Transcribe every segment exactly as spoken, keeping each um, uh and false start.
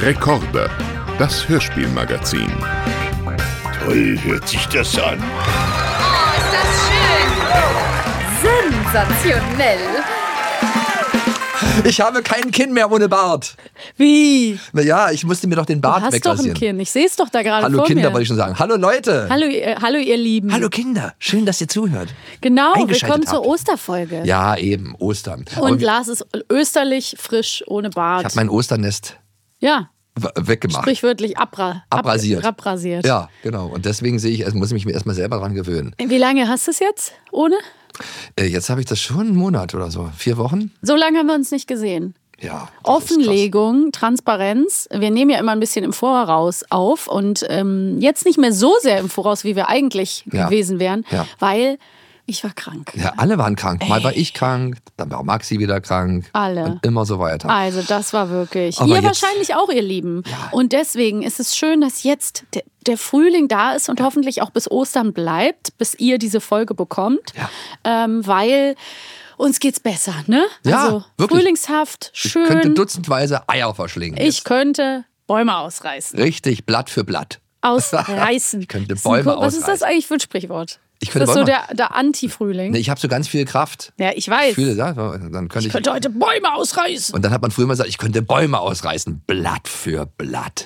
Rekorde, das Hörspielmagazin. Toll hört sich das an. Oh, ist das schön. Sensationell. Ich habe kein Kinn mehr ohne Bart. Wie? Naja, ich musste mir doch den Bart du hast wegrasieren. doch ein Kinn. Ich sehe es doch da gerade Hallo vor Kinder, mir. wollte ich schon sagen. Hallo Leute. Hallo, ihr, hallo ihr Lieben. Hallo Kinder. Schön, dass ihr zuhört. Genau, eingeschaltet willkommen zur habt. Osterfolge. Ja, eben, Ostern. Und Aber Lars ist österlich, frisch, ohne Bart. ich habe mein Osternest ja, w- weggemacht. sprichwörtlich abra Abrasiert. Ab abrasiert. Ja, genau. Und deswegen sehe ich, also muss ich mich erstmal selber dran gewöhnen. Wie lange hast du es jetzt ohne? Äh, jetzt habe ich das schon einen Monat oder so. Vier Wochen? So lange haben wir uns nicht gesehen. Ja. das ist Offenlegung, Transparenz. Wir nehmen ja immer ein bisschen im Voraus auf und ähm, jetzt nicht mehr so sehr im Voraus, wie wir eigentlich Ja. gewesen wären, Ja. weil ich war krank. krass. Ja, alle waren krank. Mal war ich krank, dann war Maxi wieder krank. Alle. Und immer so weiter. Also das war wirklich. Aber ihr jetzt- wahrscheinlich auch, ihr Lieben. Und deswegen ist es schön, dass jetzt der, der Frühling da ist und hoffentlich auch bis Ostern bleibt, bis ihr diese Folge bekommt. Ja. Ähm, weil uns geht's besser, ne? Ja, also wirklich. frühlingshaft, Ich könnte schön. dutzendweise Eier verschlingen. Ich jetzt. könnte Bäume ausreißen. Richtig, Blatt für Blatt. Ausreißen. Ich könnte Das ist ein Bäume Ko- Was ist das ausreißen. eigentlich für ein Sprichwort? Ich könnte ist das so Bäume- der, der Anti-Frühling? Nee, ich habe so ganz viel Kraft. Ja, ich weiß. Ich fühle, ja, dann könnte ich ich, könnte heute Bäume ausreißen. und dann hat man früher mal gesagt, ich könnte Bäume ausreißen. Blatt für Blatt.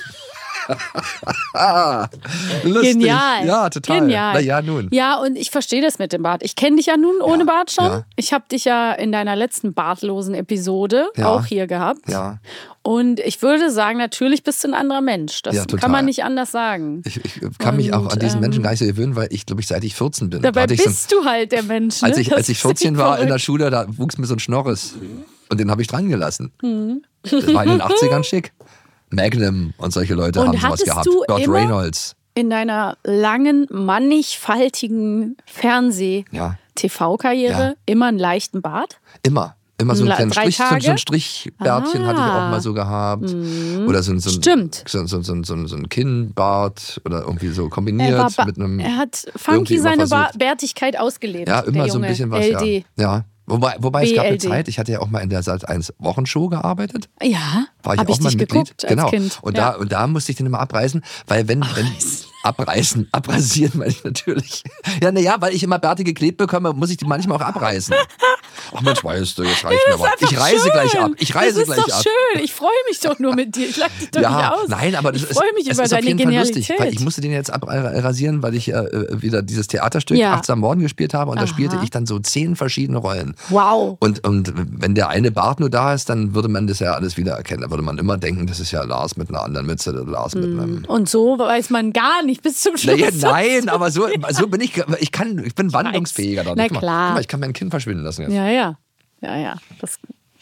Lustig. Genial. Ja, total. Genial. Na ja, nun. Ja, und ich verstehe das mit dem Bart. Ich kenne dich ja nun ohne Bart schon. ja. Ich habe dich ja in deiner letzten bartlosen Episode Ja. auch hier gehabt. Ja. Und ich würde sagen, natürlich bist du ein anderer Mensch. Das Ja, total. kann man nicht anders sagen. Ich, ich kann mich auch Und, an diesen ähm, Menschen gar nicht so gewöhnen, weil ich, glaube ich, seit ich vierzehn bin. Dabei hatte ich so, bist du halt der Mensch. Ne? als ich, Das als ich ist vierzehn echt war in der verrückt. Schule, da wuchs mir so ein Schnorres. Und den habe ich dran gelassen. Das war in den achtzigern schick. Magnum und solche Leute Und haben sowas hattest gehabt. du Burt immer- Reynolds. In deiner langen, mannigfaltigen Fernseh-T V-Karriere Ja. immer einen leichten Bart? Immer. Immer so einen La- kleinen drei Strich, so, so Tage? ein Strichbärtchen hatte ich auch Ah. mal so gehabt. Oder so ein, so ein, Stimmt. So, so, so, so, so ein Kinnbart oder irgendwie so Er, kombiniert war ba- mit einem. er hat irgendwie funky immer seine Ba- versucht. Bärtigkeit ausgelebt. Ja, immer der so ein Junge. bisschen was. L D. Ja. ja. Wobei, wobei es gab eine B L D. Zeit, ich hatte ja auch mal in der Sat eins Wochenshow gearbeitet. Ja, War ich habe auch ich mal dich Mitglied. geguckt als genau. Kind. Und, ja. da, und da musste ich den immer abreißen, weil wenn. wenn abreißen, abrasieren meine ich natürlich. Ja, naja, weil ich immer Bärte geklebt bekomme, muss ich die manchmal auch abreißen. Ach Mensch, weißt du, jetzt reicht mir aber. Ich reise schön. gleich ab. Ich reise das ist gleich doch ab. schön. Ich freue mich doch nur mit dir. Ich lag dich doch nicht Ja, aus. nein, aber das ich ist, freue mich es über ist auf deine jeden Fall Genialität. lustig, weil ich musste den jetzt abrasieren, weil ich äh, wieder dieses Theaterstück Ja. Achtsam Morden gespielt habe und da Aha. spielte ich dann so zehn verschiedene Rollen. Wow. Und, und wenn der eine Bart nur da ist, dann würde man das ja alles wiedererkennen. Da würde man immer denken, das ist ja Lars mit einer anderen Mütze oder Lars mit einem... Und so weiß man gar nicht bis zum Schluss. Naja, nein, aber so, so bin ich, ich, kann, ich bin wandlungsfähiger. Na Guck mal, klar. Guck mal, ich kann mein Kinn verschwinden lassen jetzt. Ja, ja. Ja, ja. Das,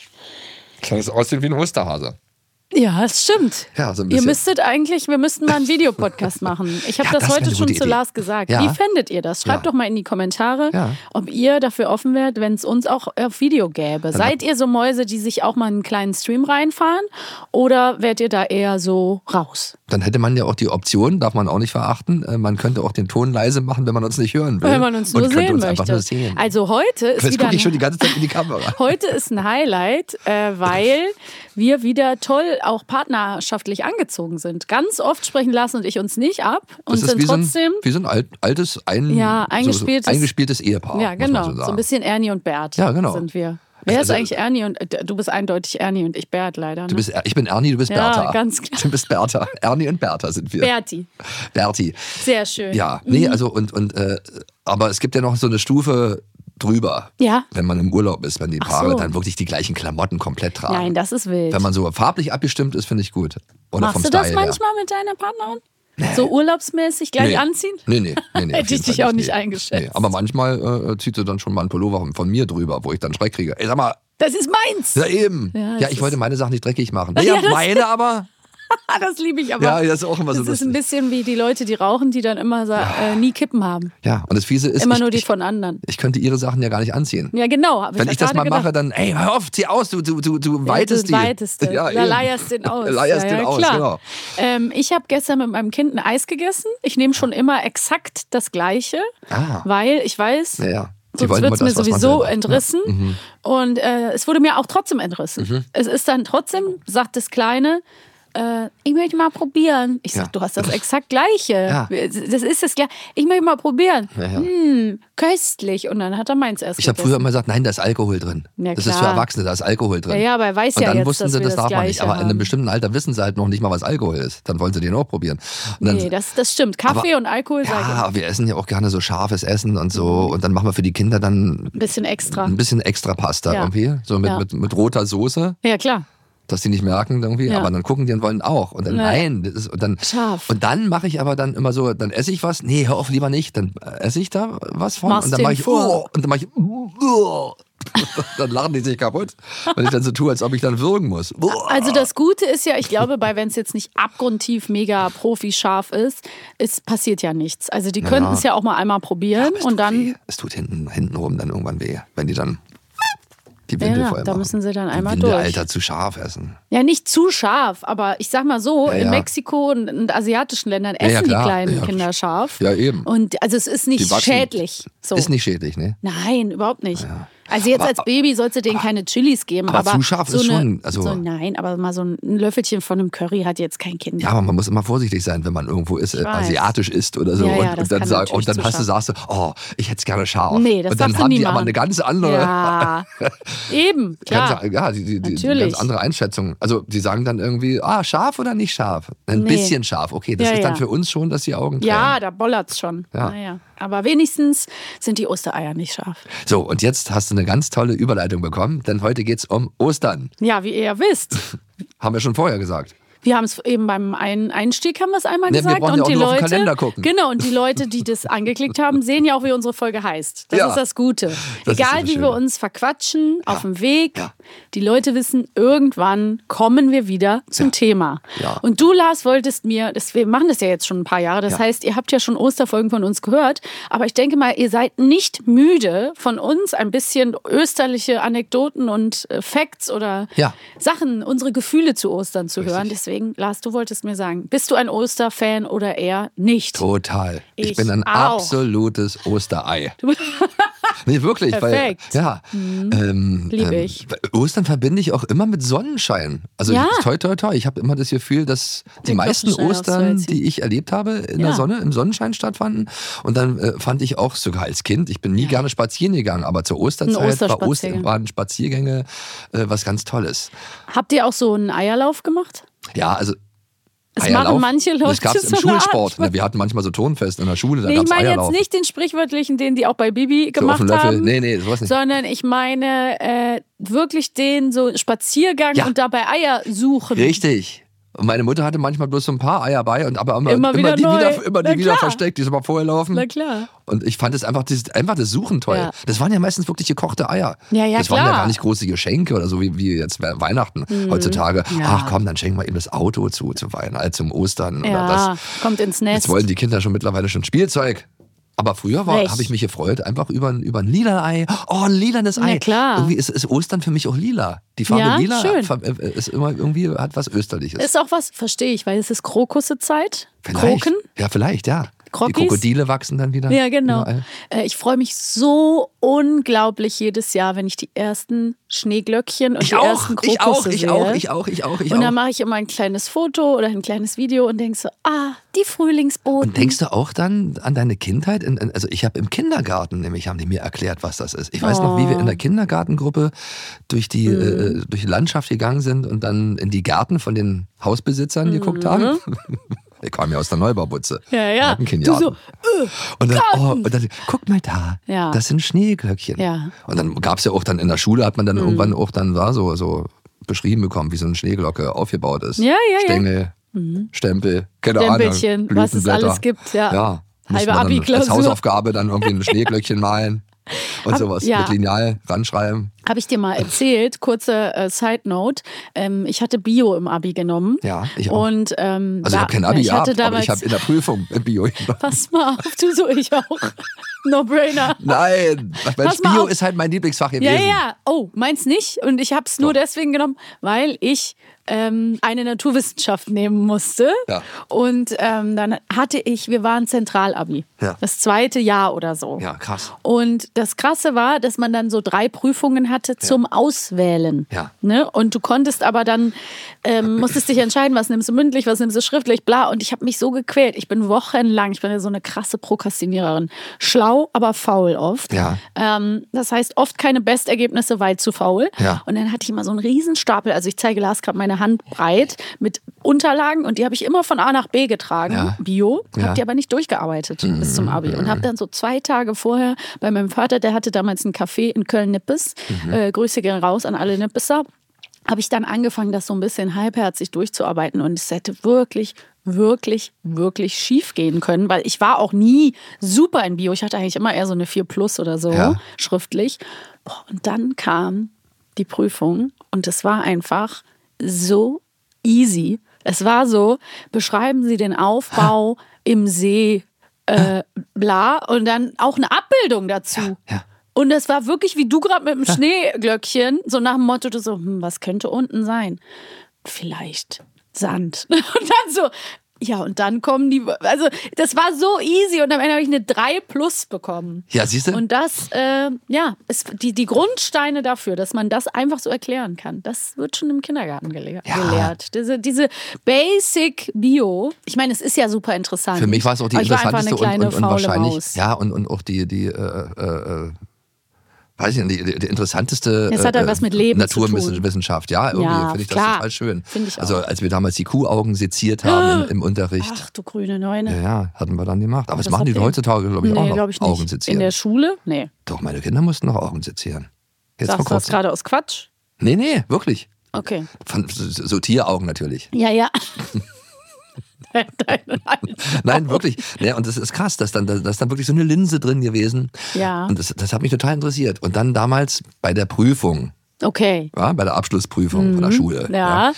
Ich kann jetzt aussehen wie ein Osterhase. ja, das stimmt. Ja, so ein Ihr bisschen. müsstet eigentlich, wir müssten mal einen Videopodcast machen. Ich habe Ja, das das wär heute eine schon gute zu Idee. Lars gesagt. Ja. Wie fändet ihr das? Schreibt Ja. doch mal in die Kommentare, Ja. ob ihr dafür offen wärt, wenn es uns auch auf Video gäbe. Seid ihr so Mäuse, die sich auch mal einen kleinen Stream reinfahren? Oder wärt ihr da eher so raus? Dann hätte man ja auch die Option, darf man auch nicht verachten, äh, man könnte auch den Ton leise machen, wenn man uns nicht hören will. Wenn man uns und nur könnte sehen uns einfach möchte. nur sehen. Also heute ist Jetzt wieder gucke ich ein- schon die ganze Zeit in die Kamera. Heute ist ein Highlight, äh, weil wir wieder toll auch partnerschaftlich angezogen sind. Ganz oft sprechen Lars und ich uns nicht ab und Das ist sind wie so ein, trotzdem wie so ein alt, altes, ein, Ja, so, eingespieltes- so eingespieltes Ehepaar. ja, muss man genau, so, so sagen. ein bisschen Ernie und Bert Ja, genau. sind wir. Wer ist Also- eigentlich Ernie und äh, du bist eindeutig Ernie und ich Bert leider. Ne? Du bist, Er- ich bin Ernie, du bist Ja, Bertha. ganz klar. Du bist Bertha. Ernie und Bertha sind wir. Berti. Berti. Sehr schön. Ja, nee, also und, und äh, aber es gibt ja noch so eine Stufe drüber, Ja. wenn man im Urlaub ist, wenn die Ach Paare so. dann wirklich die gleichen Klamotten komplett tragen. Nein, das ist wild. Wenn man so farblich abgestimmt ist, finde ich gut. Oder Machst vom du Style das her. manchmal mit deiner Partnerin? So urlaubsmäßig gleich Nee. anziehen? Nee, nee, nee, nee. auf Hätte ich jeden dich Fall auch nicht nee. eingeschätzt. Nee. Aber manchmal äh, zieht sie dann schon mal einen Pullover von mir drüber, wo ich dann Schreck kriege. Ey, sag mal, Das ist meins. ja eben. Ja, Ja, das ich ist- wollte meine Sachen nicht dreckig machen. Ja, Naja, das- meine aber. Das liebe ich aber. Ja, das ist auch immer so Das ist ein lustig. bisschen wie die Leute, die rauchen, die dann immer sa- äh, nie Kippen haben. Ja, und das Fiese ist, Immer ich, nur die ich, von anderen. ich könnte ihre Sachen ja gar nicht anziehen. Ja, genau. Hab Wenn ja ich das gerade mal gedacht. mache, dann, ey, hör auf, zieh aus, du, du, du, du weitest du die. weitest den. Ja, da eben. leierst den aus. Leierst ja, den ja, aus, klar. genau. Ähm, ich habe gestern mit meinem Kind ein Eis gegessen. Ich nehme schon immer exakt das Gleiche, Ah. weil ich weiß, Ja, ja. Die sonst wollen wird es immer mir das, was man sowieso selber- entrissen. Ja. Mhm. Und äh, es wurde mir auch trotzdem entrissen. Es ist dann trotzdem, sagt das Kleine, äh, ich möchte mal probieren. Ich sag, Ja. du hast das exakt Gleiche. Ja. Das ist das Gleiche. Ich möchte mal probieren. Ja, ja. Hm, köstlich. Und dann hat er meins erst Ich habe früher immer gesagt, nein, da ist Alkohol drin. Ja, das ist für klar. Erwachsene, da ist Alkohol drin. Ja, ja, aber er weiß Und ja dann jetzt, wussten dass sie, wir das das darf man nicht. Gleiche Aber in einem haben. bestimmten Alter wissen sie halt noch nicht mal, was Alkohol ist. Dann wollen sie den auch probieren. Und dann, Nee, das, das stimmt. Kaffee aber- und Alkohol sei ja, wir essen ja auch gerne so scharfes Essen und so. Und dann machen wir für die Kinder dann ein bisschen extra. ein bisschen extra Pasta Ja. irgendwie. So mit, Ja. mit, mit roter Soße. Ja, klar. Dass die nicht merken irgendwie, Ja. aber dann gucken die und wollen auch. Und dann, Ja. nein, das ist, und dann, Scharf. und dann mache ich aber dann immer so, dann esse ich was, nee, hör auf, lieber nicht, dann esse ich da was von Machst und dann den mache ich, vor. oh, und dann mache ich, oh. Dann lachen die sich kaputt, weil ich dann so tue, als ob ich dann würgen muss. Also das Gute ist ja, ich glaube, bei wenn es jetzt nicht abgrundtief mega profi-scharf ist, es passiert ja nichts. Also die könnten es ja auch mal einmal probieren Aber es und tut dann... weh. Es tut hinten, hintenrum dann irgendwann weh, wenn die dann die Windel Ja, voll da machen. müssen sie dann Die einmal Windel, durch. Alter, zu scharf essen. Ja, nicht zu scharf, aber ich sag mal so, Ja, in ja. Mexiko und in asiatischen Ländern Ja, essen ja, die klar. kleinen Ja. Kinder scharf. Ja, eben. Und also es ist Die nicht wachsen- schädlich. So. Ist nicht schädlich, ne? Nein, überhaupt nicht. Also jetzt Aber- als Baby sollst du denen keine Chilis geben. aber Aber, zu scharf so ist eine, schon, also- so, nein, aber mal so ein Löffelchen von einem Curry hat jetzt kein Kind. Ja, aber man muss immer vorsichtig sein, wenn man irgendwo ist, äh, weiß. asiatisch isst oder so. Ja, ja, und, das und dann, kann sag, natürlich und dann zu hast du, scharf. sagst du, oh, ich hätte es gerne scharf. Nee, das und dann darfst du haben nie die aber machen. eine ganz andere, Ja, eben, klar. ganz, ja, die, die, die Natürlich. ganz andere Einschätzung. Also die sagen dann irgendwie, ah, scharf oder nicht scharf? Ein Nee. bisschen scharf. Okay, das Ja, ist dann ja. für uns schon, dass die Augen tränen. Ja, da bollert's schon. Ja. Naja. Aber wenigstens sind die Ostereier nicht scharf. So, und jetzt hast du eine ganz tolle Überleitung bekommen, denn heute geht's um Ostern. Ja, wie ihr ja wisst. Haben wir schon vorher gesagt. Wir haben es eben beim Ein- Einstieg haben wir es einmal Ne, wir gesagt. brauchen und ja auch die nur auf den Leute, Kalender gucken. Genau, und die Leute, die das angeklickt haben, sehen ja auch, wie unsere Folge heißt. Das Ja. ist das Gute. Das ist Egal, das wie Schöne. wir uns verquatschen auf dem Weg, Ja. die Leute wissen, irgendwann kommen wir wieder zum Ja. Thema. Ja. Und du, Lars, wolltest mir, das, wir machen das ja jetzt schon ein paar Jahre, das Ja. heißt, ihr habt ja schon Osterfolgen von uns gehört, aber ich denke mal, ihr seid nicht müde, von uns ein bisschen österliche Anekdoten und äh, Facts oder Ja. Sachen, unsere Gefühle zu Ostern zu Richtig. hören. Deswegen, Lars, du wolltest mir sagen, bist du ein Osterfan oder eher nicht? Total. Ich, Ich bin ein auch. absolutes Osterei. Nee, wirklich. Perfekt. Weil, ja, ähm, Lieb ähm, ich. Ostern verbinde ich auch immer mit Sonnenschein. Also Ja. ich, toi, toi, toi. Ich habe immer das Gefühl, dass die Den meisten Glockenstein Ostern, aufzuhältst. die ich erlebt habe, in Ja. der Sonne, im Sonnenschein stattfanden. Und dann äh, fand ich auch sogar als Kind, ich bin nie gerne spazieren gegangen, aber zur Osterzeit war Oster, Osterspaziergang. waren Spaziergänge äh, was ganz Tolles. Habt ihr auch so einen Eierlauf gemacht? Ja, also Es Eierlauf, machen manche Leute das gab es im so eine Art- Schulsport. Ne, wir hatten manchmal so Turnfest in der Schule, da Nee, gab ich es meine Eierlauf. jetzt nicht den sprichwörtlichen, den die auch bei Bibi so auf gemacht den Löffel. haben. Nee, nee, sowas nicht. Sondern ich meine äh, wirklich den so Spaziergang Ja. und dabei Eier suchen. Richtig. Und meine Mutter hatte manchmal bloß so ein paar Eier bei und aber immer, Immer wieder die neu. wieder, immer die Na wieder klar. versteckt, die ist immer vorher laufen. Na klar. Und ich fand es einfach, das, einfach das Suchen toll. Ja. Das waren ja meistens wirklich gekochte Eier. Ja, ja, das waren ja klar. gar nicht große Geschenke oder so wie, wie jetzt Weihnachten heutzutage. Ja. Ach komm, dann schenken wir ihm das Auto zu, zu Weihnachten, also zum Ostern. Oder Ja, das. kommt ins Nest. Jetzt wollen die Kinder schon mittlerweile schon Spielzeug. Aber früher Frech. habe ich mich gefreut, einfach über, ein- über ein lila Ei. Oh, ein lilanes Ei. Ja, klar. Irgendwie ist, ist Ostern für mich auch lila. Die Farbe Ja, lila schön. ver- äh, ist immer irgendwie, hat was Österliches. Ist auch was, verstehe ich, weil es ist Krokussezeit. Vielleicht. Kroken. Ja, vielleicht, ja. Krokkis? Die Krokodile wachsen dann wieder. Ja, genau. Überall. Äh, Ich freue mich so unglaublich jedes Jahr, wenn ich die ersten Schneeglöckchen und Ich die auch, ersten ich auch, Krokusse ich sehe. auch, ich auch, ich auch, ich Und dann auch. mache ich immer ein kleines Foto oder ein kleines Video und denke so, ah, die Frühlingsboten. Und denkst du auch dann an deine Kindheit? In- in- Also ich habe im Kindergarten nämlich, haben die mir erklärt, was das ist. Ich weiß noch, wie wir in der Kindergartengruppe durch die, Mhm. äh, durch die Landschaft gegangen sind und dann in die Gärten von den Hausbesitzern Mhm. geguckt haben. Ich kam ja aus der Neubaubutze. Ja, ja. Wir hatten keinen Du Garten. so, äh, und, dann, oh, und dann, guck mal da, Ja. das sind Schneeglöckchen. Ja. Mhm. Und dann gab es ja auch dann in der Schule, hat man dann irgendwann auch dann war so, so beschrieben bekommen, wie so eine Schneeglocke aufgebaut ist. Ja, ja, ja. Stängel, Stempel, keine Stempelchen, Ahnung. was es Blütenblätter. alles gibt, ja. Ja. Musste Halbe man dann als Abi-Klausur. Hausaufgabe dann irgendwie ein Schneeglöckchen malen und Hab- sowas ja. mit Lineal ranschreiben. Habe ich dir mal erzählt, kurze äh, Side Note. Ähm, ich hatte Bio im Abi genommen. Ja, ich auch. Und, ähm, Also ich da- habe kein Abi ich hatte gehabt, aber damals, ich habe in der Prüfung im Bio gemacht. pass mal auf, du so, ich auch. No-brainer. Nein, weil Pass mal Bio auf. ist halt mein Lieblingsfach Ja, gewesen. ja. Oh, meins nicht. Und ich habe es nur deswegen genommen, weil ich ähm, eine Naturwissenschaft nehmen musste. Ja. Und ähm, dann hatte ich, wir waren Zentralabi, Ja. das zweite Jahr oder so. Ja, krass. Und das Krasse war, dass man dann so drei Prüfungen hatte zum Auswählen. Ja. Ne? Und du konntest aber dann, ähm, musstest dich entscheiden, was nimmst du mündlich, was nimmst du schriftlich, bla. Und ich habe mich so gequält. Ich bin wochenlang, ich bin ja so eine krasse Prokrastiniererin. Schlau, aber faul oft. Ja. Ähm, das heißt, oft keine Bestergebnisse, weil zu faul. Ja. Und dann hatte ich immer so einen Riesenstapel, also ich zeige Lars gerade meine Hand breit mit Unterlagen und die habe ich immer von A nach B getragen, Ja. Bio, Ja. habe die aber nicht durchgearbeitet bis zum Abi und habe dann so zwei Tage vorher bei meinem Vater, der hatte damals ein Café in Köln-Nippes, Mhm. äh, Grüße gehen raus an alle Nippeser, habe ich dann angefangen, das so ein bisschen halbherzig durchzuarbeiten und es hätte wirklich, wirklich, wirklich schief gehen können, weil ich war auch nie super in Bio, ich hatte eigentlich immer eher so eine vier plus oder so, Ja. schriftlich. Boah, und dann kam die Prüfung und es war einfach so easy. Es war so, beschreiben Sie den Aufbau im See, äh, bla, und dann auch eine Abbildung dazu. Ja. Und es war wirklich wie du gerade mit dem Schneeglöckchen, so nach dem Motto, du so, hm, was könnte unten sein? Vielleicht Sand. Und dann so, ja, und dann kommen die, also das war so easy und am Ende habe ich eine drei plus bekommen. Ja, siehst du? Und das, äh, ja, ist die, die Grundsteine dafür, dass man das einfach so erklären kann, das wird schon im Kindergarten gele- Ja. gelehrt. Diese, diese Basic Bio, ich meine, es ist ja super interessant. Für mich war es auch die aber ich war einfach eine interessanteste kleine und, und, und faule wahrscheinlich, Maus. ja, und, und auch die, die äh, äh, weiß ich nicht, die, die, die interessanteste Es hat ja was mit Leben zu tun. Naturwissenschaft. Ja, irgendwie Ja, finde ich das klar. total schön. Finde ich also auch. als wir damals die Kuhaugen seziert haben im, im Unterricht. Ach du grüne Neune. Ja, ja, hatten wir dann gemacht. Aber das, das machen die habt ihr- heutzutage, glaube ich, auch Nee, noch. glaube ich Augen nicht. sezieren. In der Schule? Nee. Doch, meine Kinder mussten noch Augen sezieren. Jetzt Sagst vor du das kurzem. gerade aus Quatsch? Nee, nee, wirklich. Okay. Von, so, so Tieraugen natürlich. Ja, ja. Nein, wirklich. Ja, und das ist krass, dass dann, da ist dann wirklich so eine Linse drin gewesen. Ja. Und das, das hat mich total interessiert. Und dann damals bei der Prüfung, Okay. ja, bei der Abschlussprüfung von der Schule, Mhm. Ja.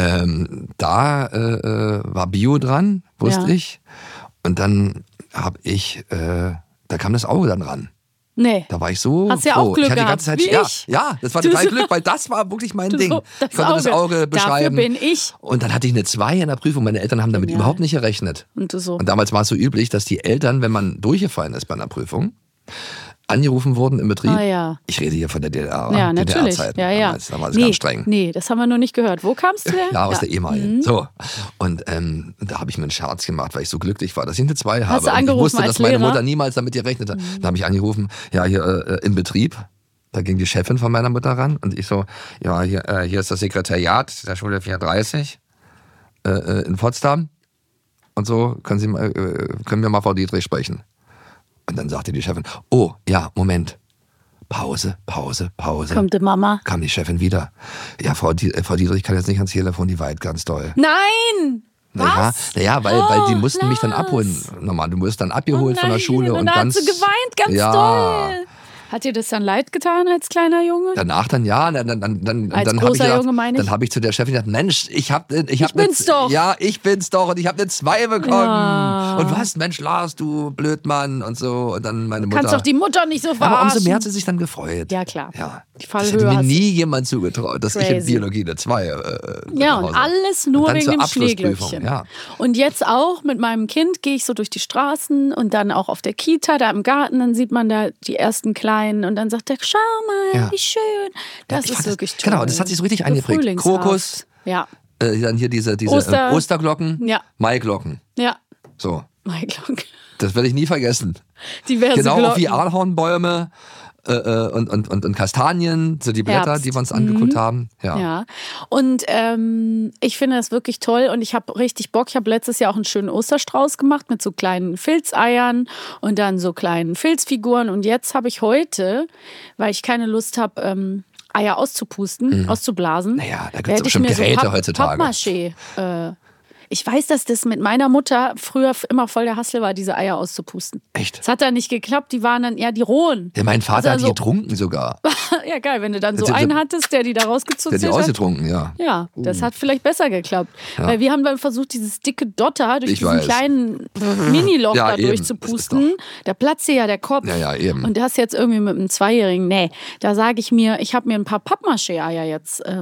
ähm, da äh, äh, war Bio dran, wusste Ja. ich. Und dann habe ich, äh, da kam das Auge dann ran. Nee. Da war ich so Hast ja froh. auch Glück ich hatte die ganze Zeit, gehabt, wie ja, ich. ja, das war Du total so- Glück, weil das war wirklich mein Du Ding. so, das ich konnte das Auge beschreiben. Dafür bin ich. Und dann hatte ich eine zwei in der Prüfung. Meine Eltern haben damit Genial. überhaupt nicht gerechnet. Und du so. Und damals war es so üblich, dass die Eltern, wenn man durchgefallen ist bei einer Prüfung, angerufen wurden im Betrieb. Ah, ja. Ich rede hier von der D D R, Ja, D D natürlich. R-Zeiten. Ja, ja. Damals, damals nee, ganz streng. Nee, das haben wir noch nicht gehört. Wo kamst du her? Ja, aus Ja. der ehemaligen. So. Und ähm, da habe ich mir einen Scherz gemacht, weil ich so glücklich war, dass ich eine zwei habe. du Und ich angerufen wusste, als dass meine Lehrer? Mutter niemals damit gerechnet hat. Da habe ich angerufen, ja, hier äh, im Betrieb. Da ging die Chefin von meiner Mutter ran und ich so, ja, hier, äh, hier ist das Sekretariat der Schule vierunddreißig äh, äh, in Potsdam. Und so, können, Sie mal, äh, können wir mal Frau Dietrich sprechen. Und dann sagte die Chefin, oh, ja, Moment. Pause, Pause, Pause. Kommt die Mama? Kam die Chefin wieder. Ja, Frau, Die äh, Frau Dietrich kann jetzt nicht ans Telefon, die weit ganz doll. Nein! Naja, Was? naja, weil, weil die Oh, mussten mich dann Lars. abholen. Normal, du wirst dann abgeholt Oh von der nein, Schule und da ganz. hat sie geweint, ganz ja, doll. Hat dir das dann leid getan als kleiner Junge? Danach dann ja, dann dann dann dann, Als dann habe ich großer gedacht, Junge meine ich. dann habe ich zu der Chefin gesagt, Mensch, ich habe ich hab Ich bin's doch. Ja, ich bin's doch und ich habe eine zwei bekommen. Ja. Und was, Mensch, Lars, du Blödmann und so und dann meine Mutter. Kannst doch die Mutter nicht so aber verarschen. umso mehr hat sie sich dann gefreut. Ja, klar. Ja. Die Das Fallhöhe hätte mir hast du- nie jemand zugetraut, dass ich in Crazy. Biologie eine zwei äh, Ja, nach und Hause- alles nur dann wegen zur dem Abschlussprüfung, Schneeglöckchen. Ja. Und jetzt auch mit meinem Kind gehe ich so durch die Straßen und dann auch auf der Kita, da im Garten, dann sieht man da die ersten Kleinen und dann sagt er, schau mal, Ja. wie schön. Das ich ist fand das- wirklich toll. genau, das hat sich so richtig So eingeprägt. frühlingshaft. Krokus. Ja, Äh, dann hier diese, diese Oster- äh, Osterglocken, Ja. Maiglocken. ja. So, Mein Glück. das werde ich nie vergessen. Diverse Genau Glocken. wie Ahornbäume äh, äh, und, und, und, und Kastanien, so die Blätter, Herbst. die wir uns angeguckt haben. Ja. Ja, und ähm, ich finde das wirklich toll und ich habe richtig Bock. Ich habe letztes Jahr auch einen schönen Osterstrauß gemacht mit so kleinen Filzeiern und dann so kleinen Filzfiguren. Und jetzt habe ich heute, weil ich keine Lust habe, ähm, Eier auszupusten, auszublasen. Naja, da gibt's werde auch ich schon mir so Geräte Papp- heutzutage. Pappmaché, äh, ich weiß, dass das mit meiner Mutter früher immer voll der Hassel war, diese Eier auszupusten. Echt? Das hat dann nicht geklappt, die waren dann eher die rohen. Ja, mein Vater Also hat die so- getrunken sogar. Ja, geil, wenn du dann so Der- der- einen hattest, der die da Der hat rausgezuzelt die hat. ausgetrunken, ja. Ja, das hat vielleicht besser geklappt. Ja. Weil wir haben dann versucht, dieses dicke Dotter durch Ich diesen weiß. kleinen Mini-Loch Ja, da eben. durchzupusten. Da platzt dir ja der Kopf. Ja, ja, eben. Und das jetzt irgendwie mit einem Zweijährigen. Nee, da sage ich mir, ich habe mir ein paar Pappmaché-Eier jetzt ähm,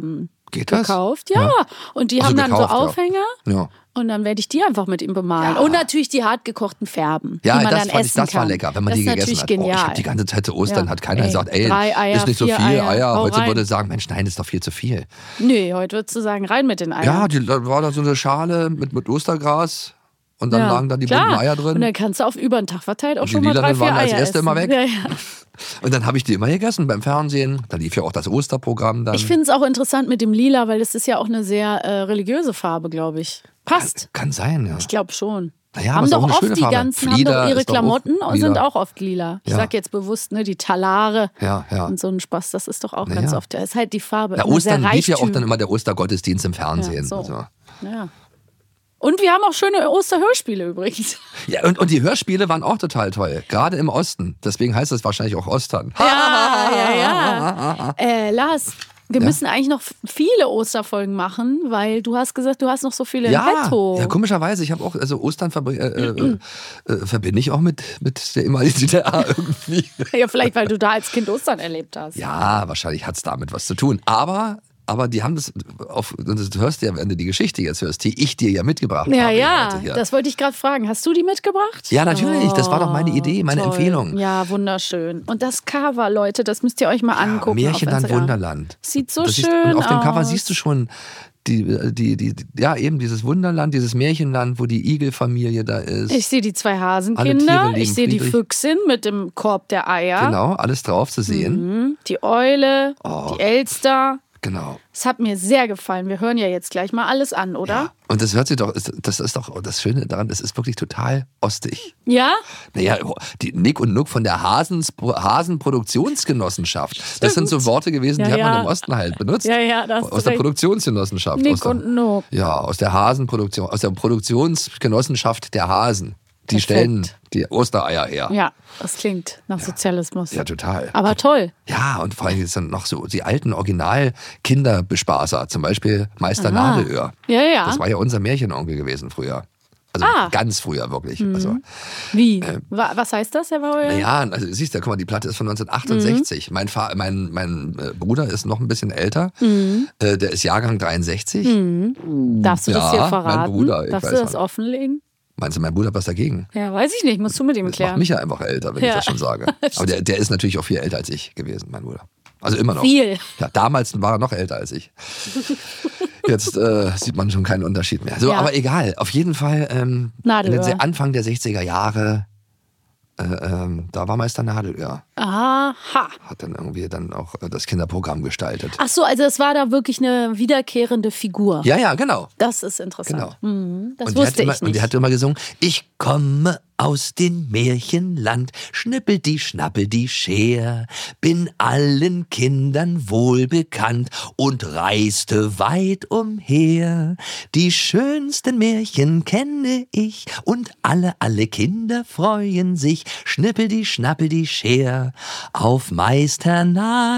Geht das? gekauft. Ja, Ja. und die Ach so, haben dann gekauft, so ja. Aufhänger. Ja. Und dann werde ich die einfach mit ihm bemalen. Ja. Und natürlich die hartgekochten Färben, Ja, die man das dann fand essen ich, das kann. war lecker, wenn man das die ist gegessen natürlich hat. Genial. Oh, ich habe die ganze Zeit zu Ostern, Ja. hat keiner Ey, gesagt, ey, drei Eier, ist nicht so vier viel Eier, Eier. hau Heute rein. würde sagen, Mensch, nein, ist doch viel zu viel. Nee, heute würdest du sagen, rein mit den Eiern. Ja, die, da war da so eine Schale mit, mit Ostergras und dann Ja, lagen da die klar. bunten Eier drin. Und dann kannst du auf über den Tag verteilt auch Und die schon mal drei, Lilanen vier waren Eier als erste essen. immer weg. Ja, ja. Und dann habe ich die immer gegessen beim Fernsehen. Da lief ja auch das Osterprogramm dann. Ich finde es auch interessant mit dem Lila, weil das ist ja auch eine sehr äh, religiöse Farbe, glaube ich. Passt. Kann sein, ja. Ich glaube schon. Naja, aber haben ist auch doch eine oft schöne die Farbe. ganzen, Flieder haben doch ihre ist doch auch Klamotten und lila. sind auch oft lila. Ich Ja. sag jetzt bewusst, ne, die Talare Ja, ja. und so ein Spaß, das ist doch auch Naja. ganz oft. Das ist halt die Farbe. Ja, immer Ostern sehr lief ja auch Reichtüm. dann immer der Ostergottesdienst im Fernsehen. Ja, so. Also. Ja. Und wir haben auch schöne Osterhörspiele übrigens. Ja, und, und die Hörspiele waren auch total toll. Gerade im Osten. Deswegen heißt es wahrscheinlich auch Ostern. Ja, ja, ja. Äh, Lars, wir Ja. müssen eigentlich noch viele Osterfolgen machen, weil du hast gesagt, du hast noch so viele Ja, im Petto. ja, komischerweise, ich habe auch, also Ostern verbr- äh, äh, äh, verbinde ich auch mit, mit der ehemaligen D D R irgendwie. Ja, vielleicht, weil du da als Kind Ostern erlebt hast. Ja, wahrscheinlich hat es damit was zu tun. Aber, aber die haben das, auf, du hörst ja, wenn du die Geschichte jetzt hörst, die ich dir ja mitgebracht Ja, habe. ja, heute hier. das wollte ich gerade fragen. Hast du die mitgebracht? Ja, natürlich, das war doch meine Idee, meine toll. Empfehlung. Ja, wunderschön. Und das Cover, Leute, das müsst ihr euch mal angucken. Märchenland, auf Instagram. Wunderland. Sieht so Das schön siehst, und auf dem Cover aus. siehst du schon die, die, die, die, ja, eben dieses Wunderland, dieses Märchenland, wo die Igelfamilie da ist. Ich sehe die zwei Alle Hasenkinder, Tiere leben ich sehe die friedlich. Füchsin mit dem Korb der Eier, Genau, alles drauf zu sehen. Mhm. die Eule, Oh. die Elster. Genau. Es hat mir sehr gefallen. Wir hören ja jetzt gleich mal alles an, oder? Ja. Und das hört sich doch, das ist doch das Schöne daran, es ist wirklich total ostig. Ja? Naja, die Nick und Nuck von der Hasens, Hasen-Produktionsgenossenschaft. Das sind so Worte gewesen, die Ja, hat man ja. im Osten halt benutzt. Ja, ja, da hast aus du der recht. Produktionsgenossenschaft. Nick aus der, und Nuck. Ja, aus der Hasenproduktion, aus der Produktionsgenossenschaft der Hasen. Die Perfekt. stellen die Ostereier her. Ja, das klingt nach Sozialismus. Ja, total. Aber toll. Ja, und vor allem sind noch so die alten Original-Kinderbespaßer, zum Beispiel Meister Aha. Nadelöhr. Ja, ja. Das war ja unser Märchenonkel gewesen früher. Also Ah. ganz früher wirklich. Also, Wie? Wa- Was heißt das, Herr Bauer? naja, also siehst du, guck mal, die Platte ist von neunzehnhundertachtundsechzig. Mhm. Mein, Fa mein, mein äh, Bruder ist noch ein bisschen älter. Mhm. Äh, der ist Jahrgang dreiundsechzig. Darfst du das Ja, hier mein verraten? Bruder, ich Darfst weiß du das nicht. offenlegen? Meinst du, mein Bruder hat was dagegen? Ja, weiß ich nicht. Musst du mit ihm Das macht klären. mich ja einfach älter, wenn Ja. ich das schon sage. Aber der, der ist natürlich auch viel älter als ich gewesen, mein Bruder. Also immer noch. Viel. Ja, damals war er noch älter als ich. Jetzt äh, sieht man schon keinen Unterschied mehr. So, Ja. aber egal. Auf jeden Fall ähm, in Nadelöhr. den Anfang der sechziger Jahre, äh, ähm, da war Meister Nadelöhr. Aha. Hat dann irgendwie dann auch äh, das Kinderprogramm gestaltet. Ach so, also es war da wirklich eine wiederkehrende Figur. Ja, ja, genau. Das ist interessant. Genau. Mhm, das und, die hat wusste immer, ich und nicht. die hat immer gesungen, ich komme aus dem Märchenland, schnippel die, schnappel die Scher, bin allen Kindern wohlbekannt und reiste weit umher. Die schönsten Märchen kenne ich und alle, alle Kinder freuen sich, schnippel die, schnappel die Scher, auf Meister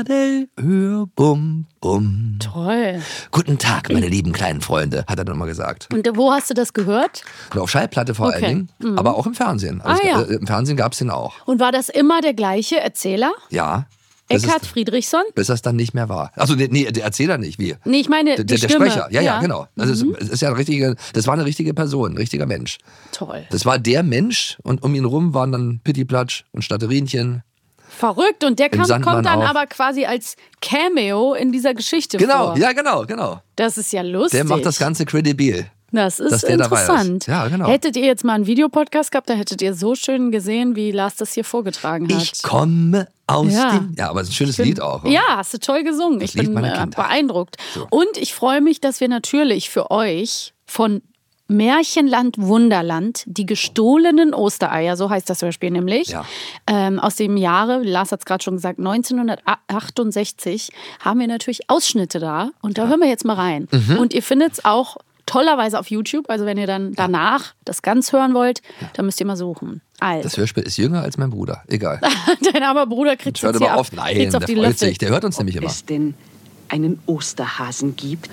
Nadelöhr, bum, bum. Toll. Guten Tag, meine lieben kleinen Freunde, hat er dann immer gesagt. Und wo hast du das gehört? Und auf Schallplatte vor Okay. allen Dingen, aber auch im Fernsehen. Also Ah, ja. es, äh, Im Fernsehen gab es den auch. Und war das immer der gleiche Erzähler? Ja. Das Eckhard ist, Friedrichsson? bis das dann nicht mehr war. Also nee, nee, der Erzähler nicht, wie? Nee, ich meine Der, die der Stimme. Sprecher, ja, ja, genau. Das, ist, es ist ja ein richtige, das war eine richtige Person, ein richtiger Mensch. Toll. Das war der Mensch und um ihn rum waren dann Pittiplatsch und Staterinchen. Verrückt. Und der Im kam, Sandmann kommt dann auch. aber quasi als Cameo in dieser Geschichte Genau, vor. ja, genau, genau. Das ist ja lustig. Der macht das Ganze kredibil. Das ist dass der dabei ist. interessant. Ja, genau. Hättet ihr jetzt mal einen Videopodcast gehabt, da hättet ihr so schön gesehen, wie Lars das hier vorgetragen hat. Ich komme aus Ja. dem... Ja, aber es ist ein schönes bin- Lied auch. Ja, hast du toll gesungen. Das Ich Lied bin meiner äh, Kindheit. beeindruckt. So. Und ich freue mich, dass wir natürlich für euch von Märchenland Wunderland, die gestohlenen Ostereier, so heißt das Hörspiel nämlich, Ja. ähm, aus dem Jahre, Lars hat es gerade schon gesagt, neunzehnhundertachtundsechzig, haben wir natürlich Ausschnitte da. Und da hören wir jetzt mal rein. Mhm. Und ihr findet es auch tollerweise auf YouTube. Also wenn ihr dann danach das ganz hören wollt, dann müsst ihr mal suchen. Also, Das Hörspiel ist jünger als mein Bruder. Egal. dein armer Bruder kriegt Hört jetzt hier aber ab, auf. Nein, kriegt's der auf die freut Löffel. sich. Der hört uns nämlich immer. es denn einen Osterhasen gibt?